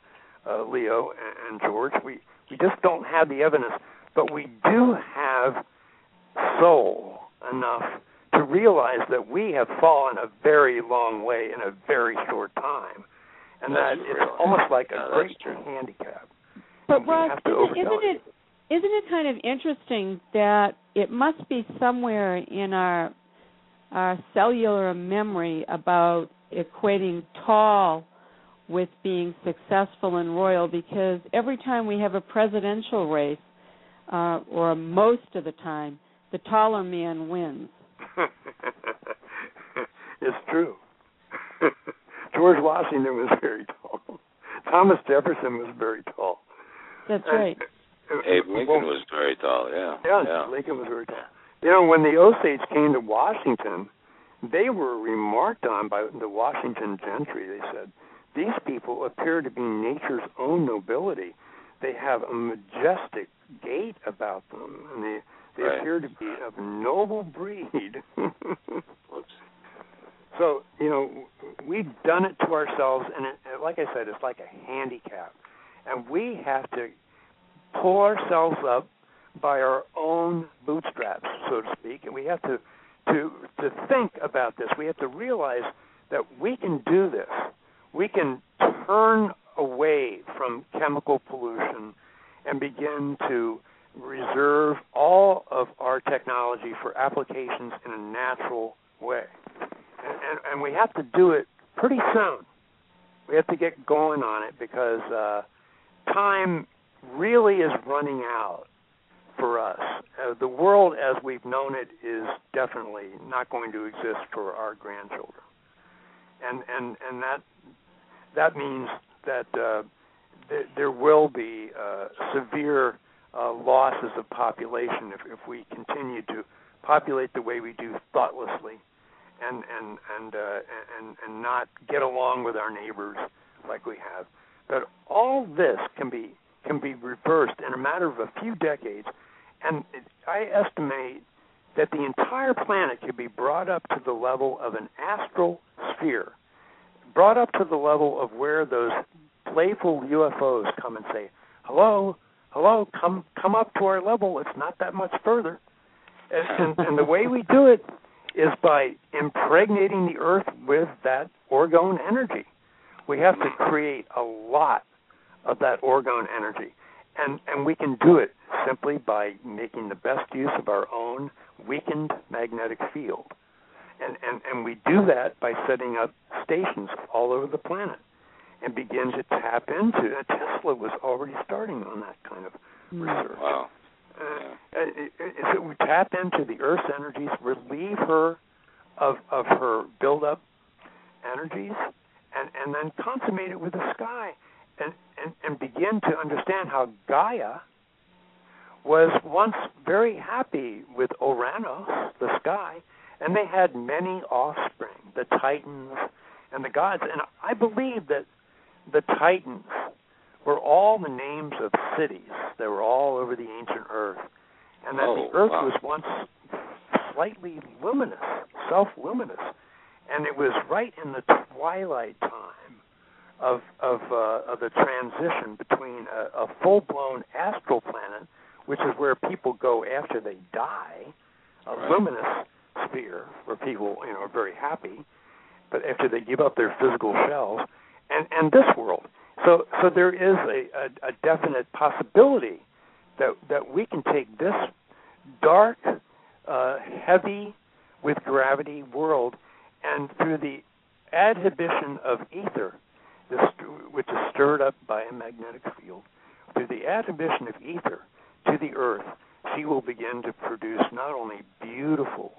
Leo and George. We just don't have the evidence, but we do have soul enough to realize that we have fallen a very long way in a very short time, and that it's almost like a great handicap. But Ross, isn't it kind of interesting that it must be somewhere in our cellular memory about equating tall with being successful and royal, because every time we have a presidential race, or most of the time, the taller man wins. It's true. George Washington was very tall. Thomas Jefferson was very tall. That's right. Abe Lincoln was very tall, yeah. Yeah, Lincoln was very tall. When the Osage came to Washington, they were remarked on by the Washington gentry. They said, these people appear to be nature's own nobility. They have a majestic gait about them, and they appear to be of noble breed. So, we've done it to ourselves, and like I said, it's like a handicap. And we have to pull ourselves up by our own bootstraps, so to speak, and we have to think about this. We have to realize that we can do this. We can turn away from chemical pollution and begin to reserve all of our technology for applications in a natural way. And we have to do it pretty soon. We have to get going on it because time really is running out for us. The world as we've known it is definitely not going to exist for our grandchildren. And that means that there will be severe losses of population if we continue to populate the way we do thoughtlessly and not get along with our neighbors like we have. But all this can be reversed in a matter of a few decades And I estimate that the entire planet could be brought up to the level of an astral sphere, brought up to the level of where those playful UFOs come and say, hello, come up to our level. It's not that much further. And the way we do it is by impregnating the Earth with that orgone energy. We have to create a lot of that orgone energy. And we can do it simply by making the best use of our own weakened magnetic field. And we do that by setting up stations all over the planet and begin to tap into it. Tesla was already starting on that kind of research. Wow. So we tap into the Earth's energies, relieve her of her build-up energies, and then consummate it with the sky, and begin to understand how Gaia was once very happy with Uranus, the sky, and they had many offspring, the Titans and the gods. And I believe that the Titans were all the names of cities that were all over the ancient Earth, and that the Earth was once slightly luminous, self-luminous, and it was right in the twilight time of the transition between a full-blown astral planet, which is where people go after they die, a luminous sphere where people are very happy, but after they give up their physical shells, and this world. So there is a definite possibility that we can take this dark, heavy with gravity world, and through the adhibition of ether, which is stirred up by a magnetic field, through the adhibition of ether to the Earth, she will begin to produce not only beautiful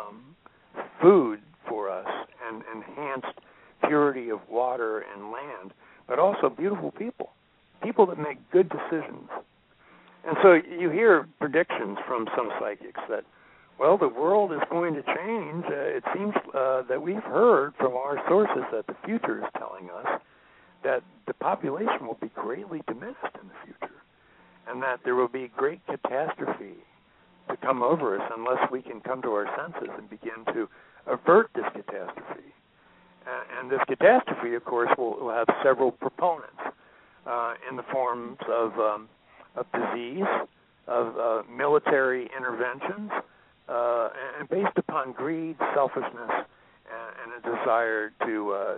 food for us and enhanced purity of water and land, but also beautiful people that make good decisions. And so you hear predictions from some psychics that, well, the world is going to change. It seems that we've heard from our sources that the future is telling us that the population will be greatly diminished in the future, and that there will be great catastrophe to come over us unless we can come to our senses and begin to avert this catastrophe. And this catastrophe, of course, will have several proponents in the forms of disease, of military interventions, and based upon greed, selfishness, and a desire to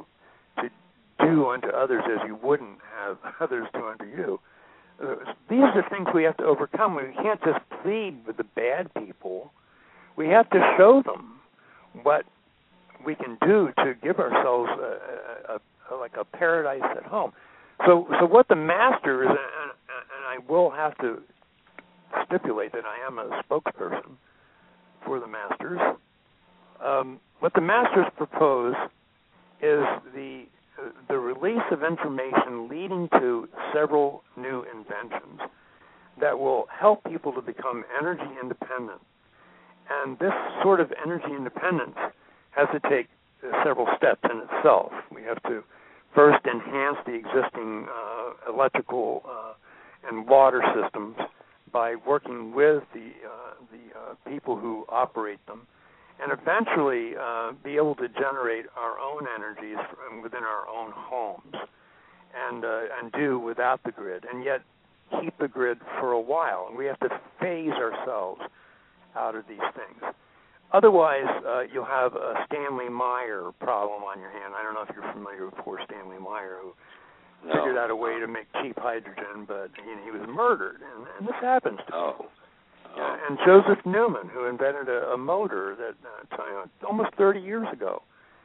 do unto others as you wouldn't have others do unto you. These are things we have to overcome. We can't just plead with the bad people. We have to show them what we can do to give ourselves like a paradise at home. So what the masters, and I will have to stipulate that I am a spokesperson for the masters, what the masters propose is the release of information leading to several new inventions that will help people to become energy independent. And this sort of energy independence has to take several steps in itself. We have to first enhance the existing electrical and water systems by working with the people who operate them, and eventually be able to generate our own energies within our own homes and do without the grid, and yet keep the grid for a while. And we have to phase ourselves out of these things. Otherwise, you'll have a Stanley Meyer problem on your hand. I don't know if you're familiar with poor Stanley Meyer, who figured out a way to make cheap hydrogen, but he was murdered, and this happens to people. And Joseph Newman, who invented a motor that almost 30 years ago.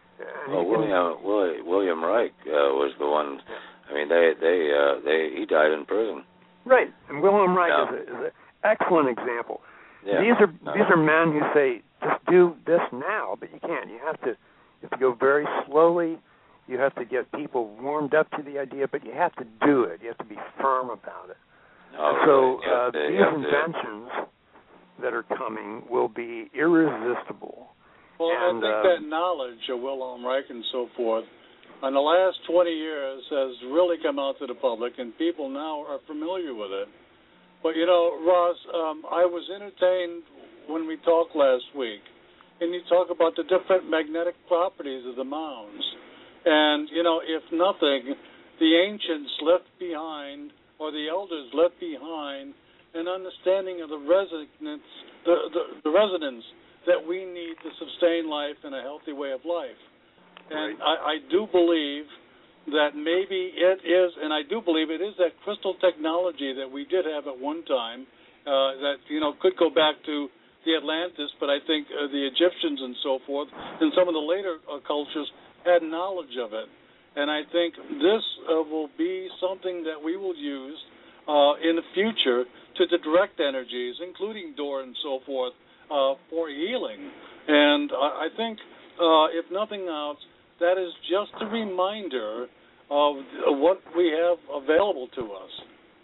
William Reich was the one. I mean, he died in prison. Right, and William Reich is an excellent example. Yeah. These are men who say, just do this now, but you can't. You have to go very slowly. You have to get people warmed up to the idea, but you have to do it. You have to be firm about it. These inventions that are coming will be irresistible. Well, I think that knowledge of Wilhelm Reich and so forth in the last 20 years has really come out to the public, and people now are familiar with it. But, Ross, I was entertained when we talked last week, and you talk about the different magnetic properties of the mounds. And, if nothing, the ancients left behind, or the elders left behind, an understanding of the resonance, the resonance that we need to sustain life in a healthy way of life. And I do believe that maybe it is, and I do believe it is that crystal technology that we did have at one time that, could go back to the Atlantis, but I think the Egyptians and so forth, and some of the later cultures had knowledge of it. And I think this will be something that we will use in the future to the direct energies, including Dor and so forth, for healing. And I think, if nothing else, that is just a reminder of what we have available to us.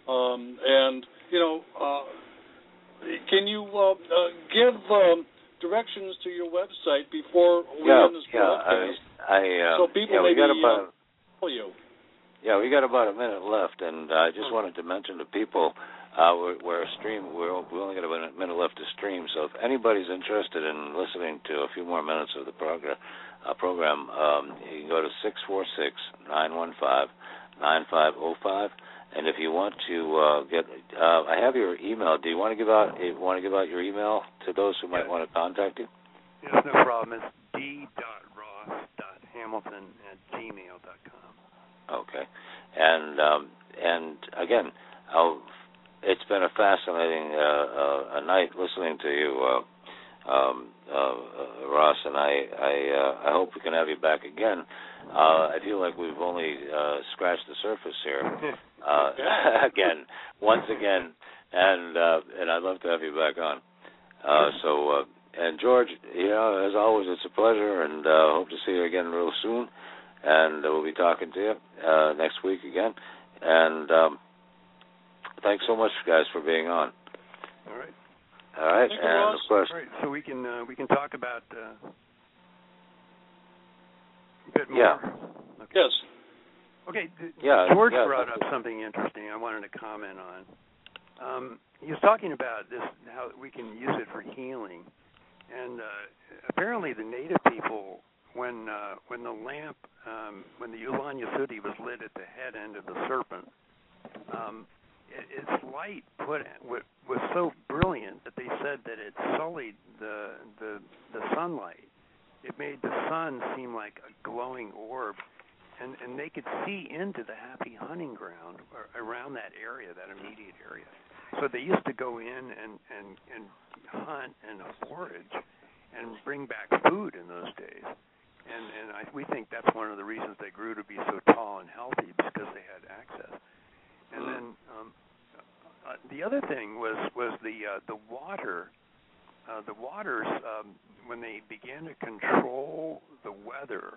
Can you give directions to your website before we end this broadcast? So people maybe follow you. Yeah, we got about a minute left, and I just wanted to mention to people we're only got a minute left to stream. So if anybody's interested in listening to a few more minutes of the program, you can go to 646-915-9505. And if you want to get, I have your email. Do you want to give out your email to those who might want to contact you? Yes, no problem. It's d.ross.hamilton@gmail.com. Okay, and again, it's been a fascinating a night listening to you, Ross, and I hope we can have you back again. I feel like we've only scratched the surface here. Once again, and I'd love to have you back on. And George, as always, it's a pleasure, and hope to see you again real soon. And we'll be talking to you next week again. And thanks so much, guys, for being on. All right. All right, and of course. All right, so we can talk about a bit more. Yeah. Okay. Yes. Okay. George brought up something interesting I wanted to comment on. He was talking about this, how we can use it for healing, and apparently the native people, when the lamp, when the Ulan Yasudi was lit at the head end of the serpent, its light was so brilliant that they said that it sullied the sunlight. It made the sun seem like a glowing orb, and they could see into the happy hunting ground around that area, that immediate area. So they used to go in and hunt and forage and bring back food in those days. And we think that's one of the reasons they grew to be so tall and healthy, because they had access. And then the other thing was the water. The waters, when they began to control the weather,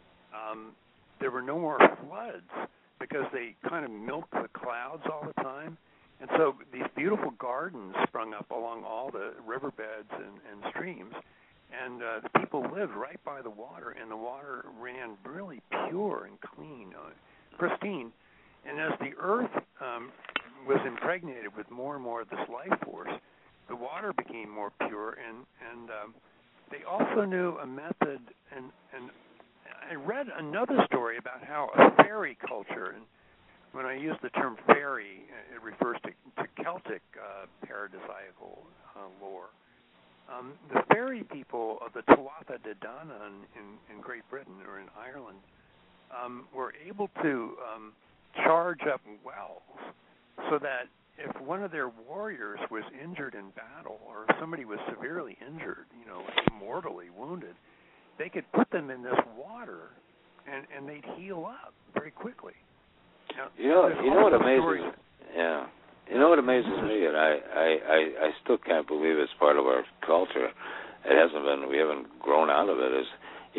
there were no more floods because they kind of milked the clouds all the time. And so these beautiful gardens sprung up along all the riverbeds and streams. And the people lived right by the water, and the water ran really pure and clean, pristine. And as the earth was impregnated with more and more of this life force, the water became more pure, and they also knew a method. And I read another story about how a fairy culture, and when I use the term fairy, it refers to Celtic paradisiacal lore. The fairy people of the Tuatha De Danann in Great Britain or in Ireland were able to charge up wells so that if one of their warriors was injured in battle, or if somebody was severely injured, mortally wounded, they could put them in this water and they'd heal up very quickly. Now, you know what amazes? Yeah. You know what amazes me, and I still can't believe it's part of our culture. It hasn't been. We haven't grown out of it. Is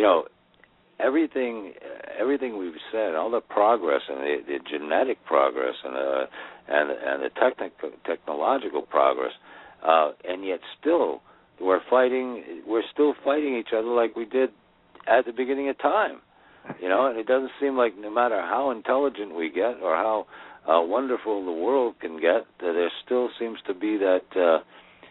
everything we've said, all the progress and the genetic progress and the technological progress, and yet still we're still fighting each other like we did at the beginning of time. And it doesn't seem like no matter how intelligent we get or how wonderful the world can get, there still seems to be that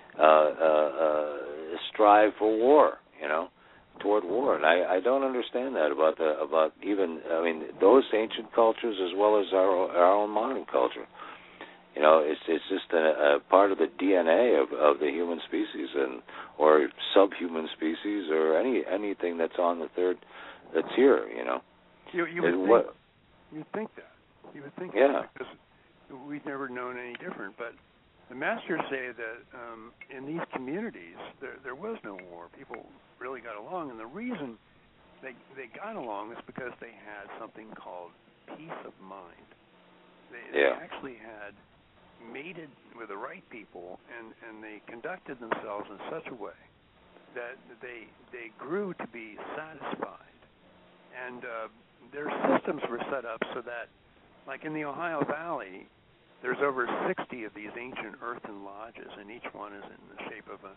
strive for war, toward war, and I don't understand that about even those ancient cultures as well as our own modern culture. It's just a part of the DNA of the human species or subhuman species or anything that's on the third that's here. You would think that. Yeah. Because we've never known any different, but the masters say that in these communities there was no war. People really got along, and the reason they got along is because they had something called peace of mind. They actually had mated with the right people, and they conducted themselves in such a way that they grew to be satisfied. And their systems were set up so that, like in the Ohio Valley, there's over 60 of these ancient earthen lodges, and each one is in the shape of a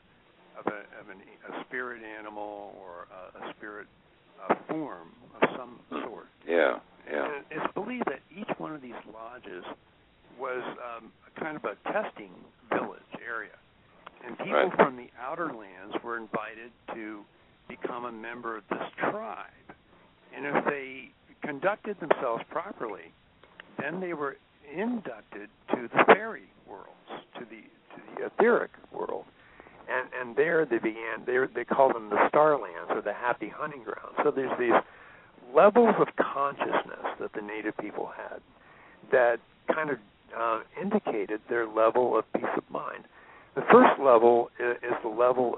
spirit animal or a spirit form of some sort. Yeah. And it's believed that each one of these lodges was kind of a testing village area, and people from the outer lands were invited to become a member of this tribe. And if they conducted themselves properly, then they were inducted to the fairy worlds, to the etheric world, and there they began. They call them the Starlands or the happy hunting grounds. So there's these levels of consciousness that the native people had that kind of indicated their level of peace of mind. The first level is the level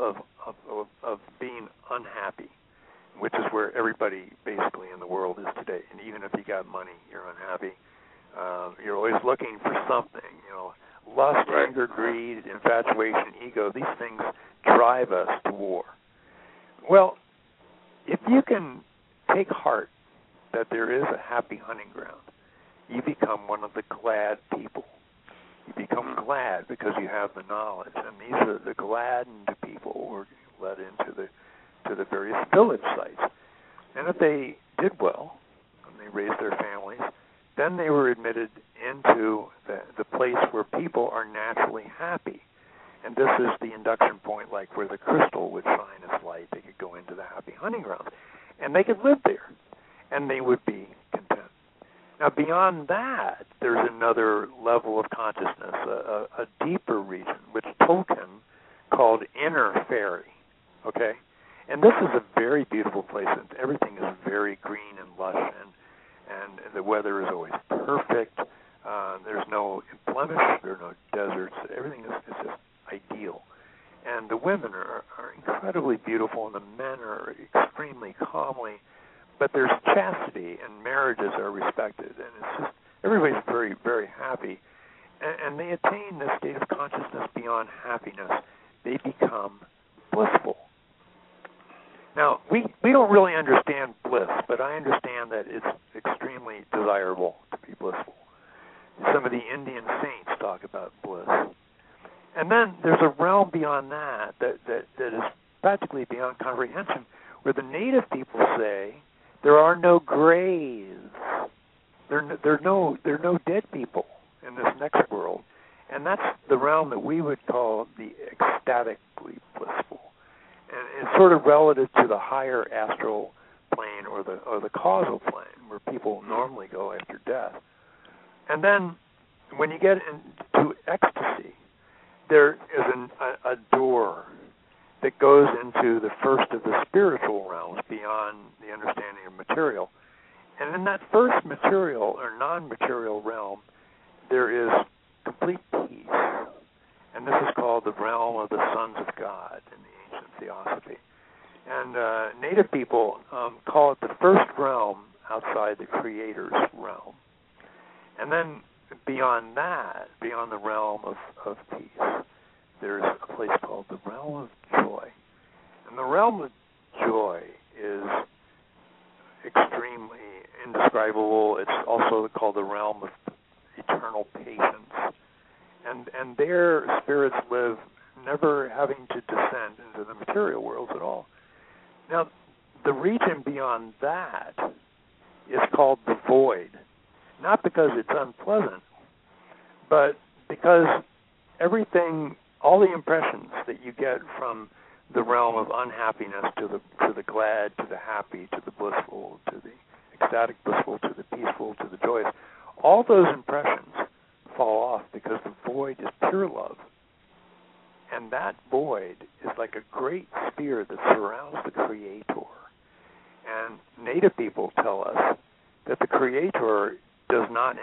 of being unhappy, which is where everybody basically in the world is today. And even if you got money, you're unhappy. You're always looking for something. Lust, anger, greed, infatuation, ego, these things drive us to war. Well, if you can take heart that there is a happy hunting ground, you become one of the glad people. You become glad because you have the knowledge. And these are the gladdened people who were led into the various village sites. And if they did well, and they raised their families, then they were admitted into the place where people are naturally happy. And this is the induction point, like where the crystal would shine its light. They could go into the happy hunting grounds. And they could live there. And they would be content. Now, beyond that, there's another level of consciousness, a deeper region, which Tolkien called inner fairy, okay? And this is a very beautiful place. Everything is very green and lush, and the weather is always perfect. There's no blemish. There are no deserts. Everything is just ideal. And the women are incredibly beautiful, and the men are extremely comely. But there's chastity, and marriages are respected, and it's just everybody's very, very happy. And they attain this state of consciousness beyond happiness. They become blissful. Now, we don't really understand bliss, but I understand that it's extremely desirable to be blissful. Some of the Indian saints talk about bliss. And then there's a realm beyond that is practically beyond comprehension, where the native people say there are no graves. There are no dead people in this next world. And that's the realm that we would call the ecstatically blissful. And it's sort of relative to the higher astral plane or the causal plane, where people normally go after death. And then when you get into ecstasy, there is a door that goes into the first of the spiritual realms beyond the understanding of material. And in that first material or non-material realm, there is complete peace. And this is called the realm of the sons of God in the ancient theosophy. And native people call it the first realm outside the Creator's realm. And then beyond that, beyond the realm of peace, there's a place called the realm of joy. And the realm of joy is extremely indescribable. It's also called the realm of eternal patience. And there spirits live, never having to descend into the material worlds at all. Now, the region beyond that is called the void, not because it's unpleasant, But because everything, all the impressions that you get from the realm of unhappiness to the glad, to the happy, to the blissful, to the ecstatic blissful, to the peaceful, to the joyous, all those impressions fall off because the void is pure love. And that void is like a great sphere that surrounds the Creator. And Native people tell us that the Creator does not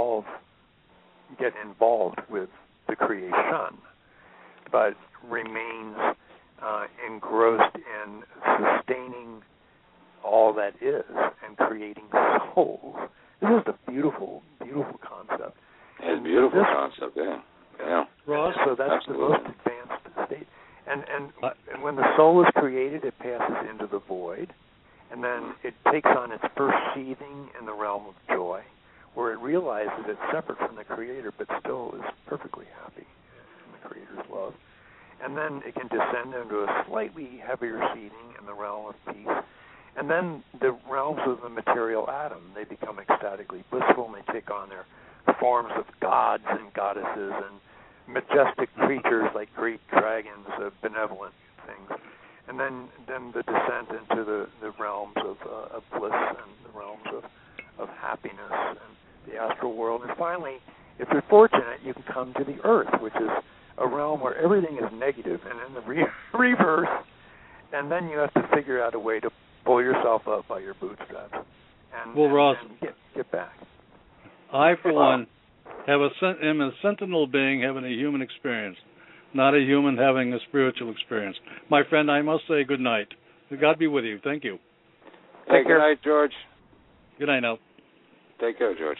get involved with the creation, but remains engrossed in sustaining all that is and creating souls. This is a beautiful, beautiful concept. It's a beautiful concept, yeah. Ross? So that's Absolutely. the most advanced state. And when the soul is created, it passes into the void, and then it takes on its first seething in the realm of joy, where it realizes it's separate from the Creator, but still is perfectly happy in the Creator's love. And then it can descend into a slightly heavier seething in the realm of peace. And then the realms of the material atom, they become ecstatically blissful, and they take on their forms of gods and goddesses and majestic creatures like great dragons, benevolent things. And then the descent into the realms of bliss and the realms of happiness and the astral world. And finally, if you're fortunate, you can come to the earth, which is a realm where everything is negative and in the reverse, and then you have to figure out a way to pull yourself up by your bootstraps Ross, and get back. I, for one, am a sentinel being having a human experience, not a human having a spiritual experience. My friend, I must say good night. God be with you. Thank you. Hey, good night, George. Good night now. Take care, George.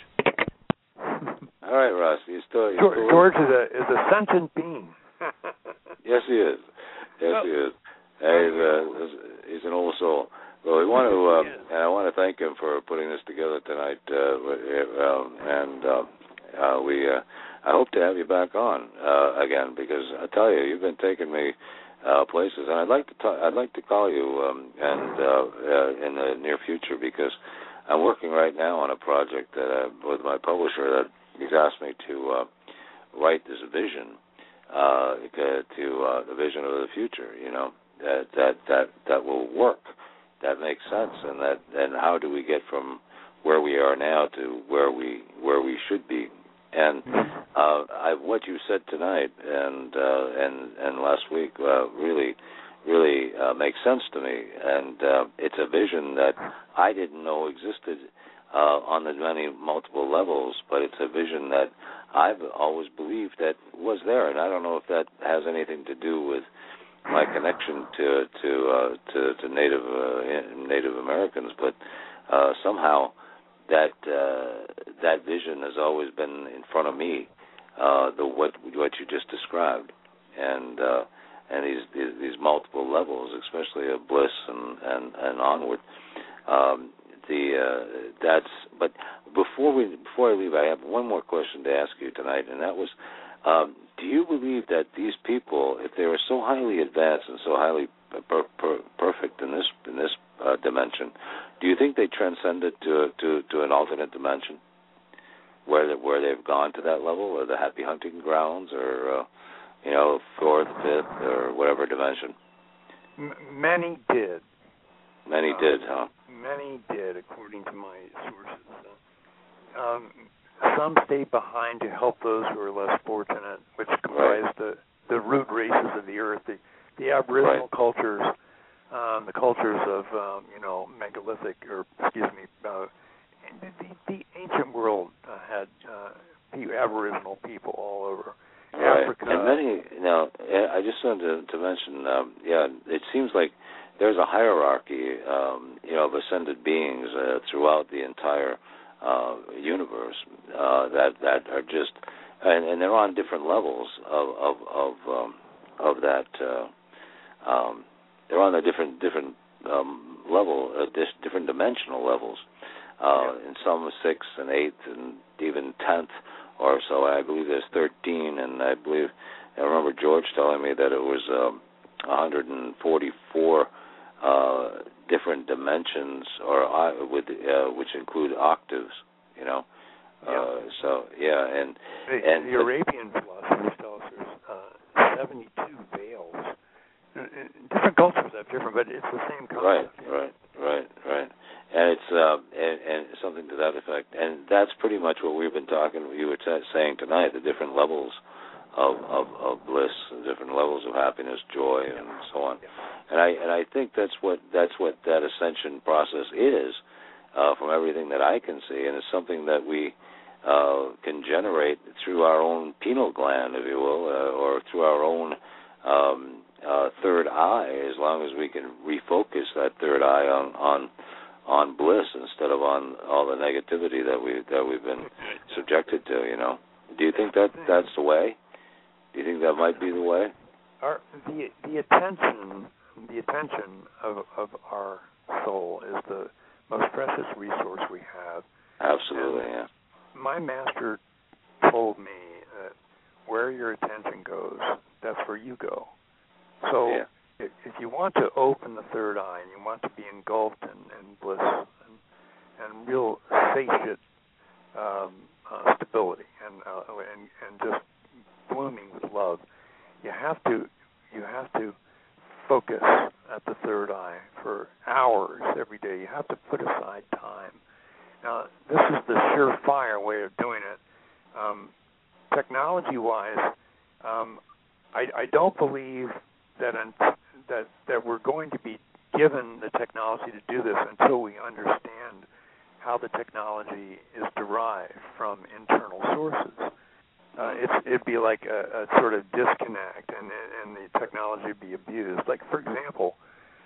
All right, Ross. George is a sentient being. Yes, he is. Yes, he is. He's an old soul. Well, we want to, and I want to thank him for putting this together tonight. I hope to have you back on again, because I tell you, you've been taking me places, and I'd like to call you in the near future, because I'm working right now on a project that with my publisher that he's asked me to write this vision to the vision of the future. You know, that will work. That makes sense, and how do we get from where we are now to where we should be? And what you said tonight and last week really makes sense to me, and it's a vision that I didn't know existed on the multiple levels, but it's a vision that I've always believed that was there, and I don't know if that has anything to do with my connection to Native Americans, but somehow that vision has always been in front of me, what you just described, and these multiple levels, especially of bliss and onward. But before I leave, I have one more question to ask you tonight, and that was, do you believe that these people, if they were so highly advanced and so highly perfect in this dimension, do you think they transcended to an alternate dimension, where they've gone to that level, or the happy hunting grounds, or fourth, fifth, or whatever dimension? Many did. Many did, huh? Many did, according to my sources. Some stayed behind to help those who are less fortunate, which comprise the root races of the earth, the Aboriginal cultures, the cultures of megalithic, or the ancient world had Aboriginal people all over Africa. And many. Now, I just wanted to mention, it seems like there's a hierarchy, of ascended beings throughout the entire universe that are just, and they're on different levels of that. They're on a different level, different dimensional levels. And some 6th and 8th and even 10th or so. I believe there's 13, and I remember George telling me that it was 144 different dimensions, or which include octaves, And the Arabian philosophers tell us there's 72 veils. Different cultures have different, but it's the same concept. Right. And it's and something to that effect. And that's pretty much what we've been you were saying tonight, the different levels of bliss, the different levels of happiness, joy, and so on. And I think that's what that ascension process is, from everything that I can see, and it's something that we can generate through our own pineal gland, if you will, or through our own third eye, as long as we can refocus that third eye on bliss instead of on all the negativity that we've been subjected to. Do you think that's the way? Do you think that might be the way? The attention of our soul is the most precious resource we have. Absolutely, yeah. My master told me that where your attention goes, that's where you go. So if you want to open the third eye and you want to be engulfed in bliss and real satiate stability and just blooming with love, you have to focus at the third eye for hours every day. You have to put aside time. Now, this is the surefire way of doing it. Technology-wise, I don't believe that we're going to be given the technology to do this until we understand how the technology is derived from internal sources. It'd be like a sort of disconnect, and the technology would be abused. Like, for example,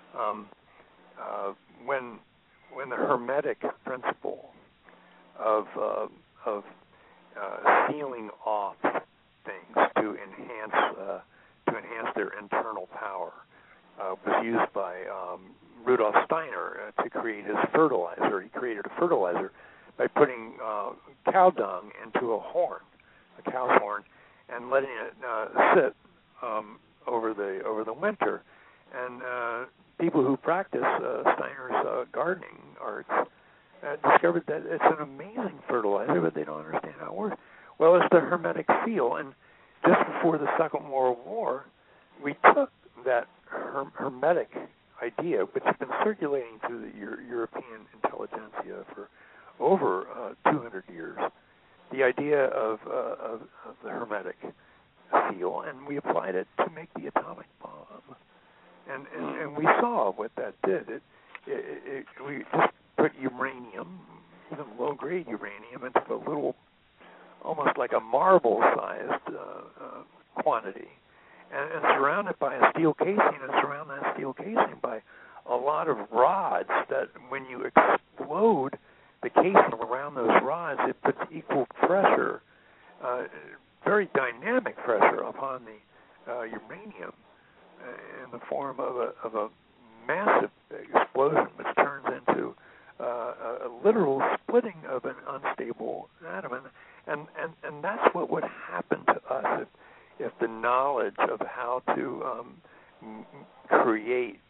when the Hermetic principle of sealing off things to enhance their internal power was used by Rudolf Steiner to create his fertilizer. He created a fertilizer by putting cow dung into a cow's horn, and letting it sit over the winter. And people who practice Steiner's gardening arts discovered that it's an amazing fertilizer, but they don't understand how it works. Well, it's the Hermetic seal, and just before the Second World War, we took that Hermetic idea, which has been circulating through the European intelligentsia for over 200 years, the idea of the Hermetic seal, and we applied it to make the atomic bomb. And we saw what that did. We just put uranium, even low-grade uranium, into a little, almost like a marble-sized quantity, and surrounded by a steel casing, and surround that steel casing by a lot of rods that when you explode the casing around those rods, it puts equal pressure, very dynamic pressure upon the uranium in the form of a massive explosion, which turns into a literal splitting of an unstable atom. And that's what would happen to us if the knowledge of how to create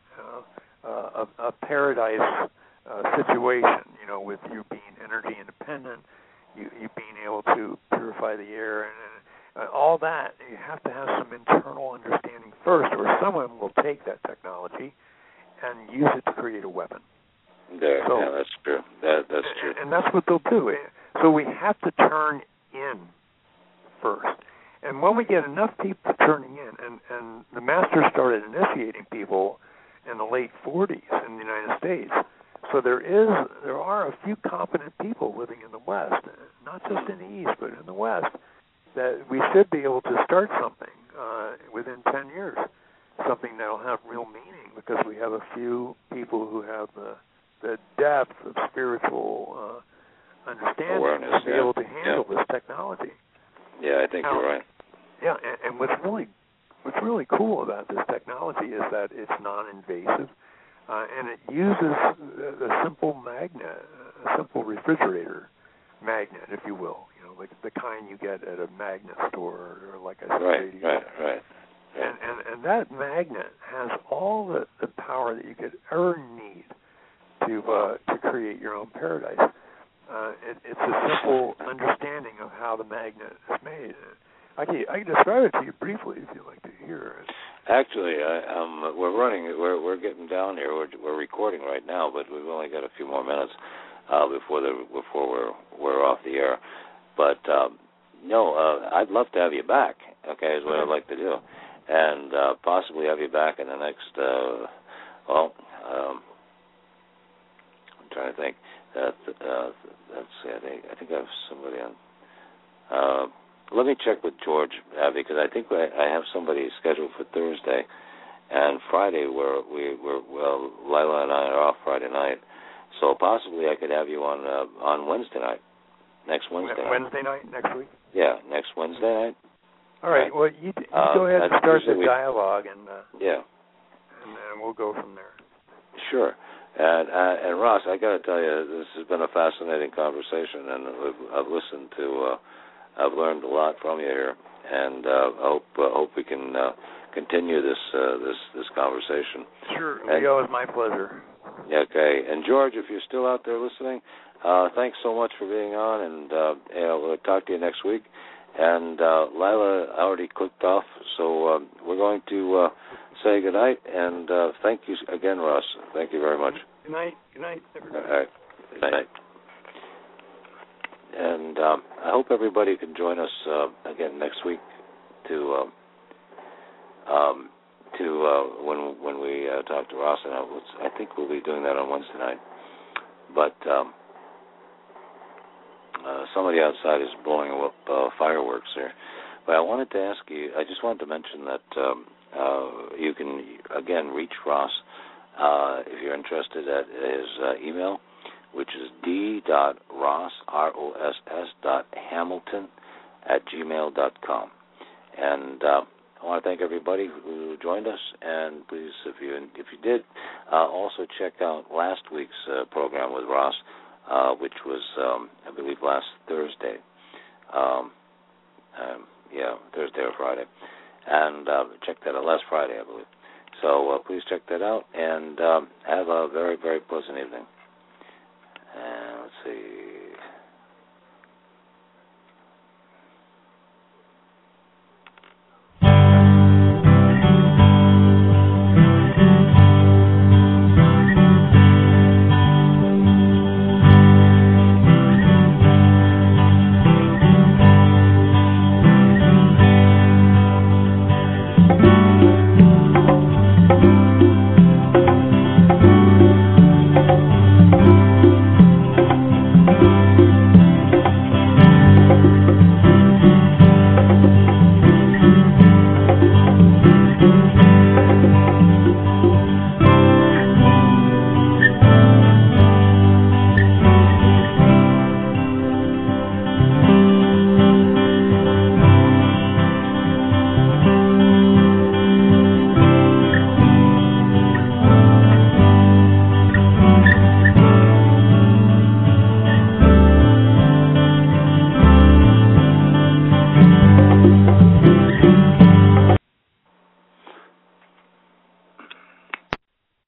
a paradise situation, with you being energy independent, you being able to purify the air, and all that, you have to have some internal understanding first, or someone will take that technology and use it to create a weapon. Yeah, that's true. That's true. And that's what they'll do. So we have to turn in first. And when we get enough people turning in, and the Master started initiating people in the late 40s in the United States, so there are a few competent people living in the West, not just in the East, but in the West, that we should be able to start something within 10 years, something that will have real meaning, because we have a few people who have the depth of spiritual understanding awareness, to be able to handle this technology. Yeah, I think you're right. Yeah, and what's really cool about this technology is that it's non-invasive, and it uses a simple magnet, a simple refrigerator magnet, if you will, like the kind you get at a magnet store, or like I said, Right. And that magnet has all the power that you could ever need to create your own paradise. It's a simple understanding of how the magnet is made. I can describe it to you briefly if you'd like to hear it. Actually, we're getting down here. We're recording right now, but we've only got a few more minutes before we're off the air. But I'd love to have you back. Okay, is what I'd like to do, and possibly have you back in the next. I'm trying to think. Let's see. I think I have somebody on. Let me check with George, because I think I have somebody scheduled for Thursday and Friday. Lila and I are off Friday night, so possibly I could have you on Wednesday night, next Wednesday. Wednesday night next week. Yeah, next Wednesday night. All right. Well, you go ahead and start the dialogue, and we'll go from there. Sure. And Ross, I got to tell you, this has been a fascinating conversation, and I've listened to. I've learned a lot from you here, and I hope we can continue this conversation. Sure, Leo, it's my pleasure. Okay, and George, if you're still out there listening, thanks so much for being on, and we'll talk to you next week. And Lila already clicked off, so we're going to say good night, and thank you again, Ross. Thank you very much. Good night. Good night, everybody. All right. Good night. And I hope everybody can join us again next week to when we talk to Ross. And I think we'll be doing that on Wednesday night. But somebody outside is blowing up fireworks here. But I wanted to ask you. I just wanted to mention that you can again reach Ross if you're interested at his email, which is d.ross, ROSS.hamilton@gmail.com. And I want to thank everybody who joined us. And please, if you did, also check out last week's program with Ross, which was, I believe, last Thursday. Thursday or Friday. And check that out, last Friday, I believe. So please check that out, and have a very, very pleasant evening.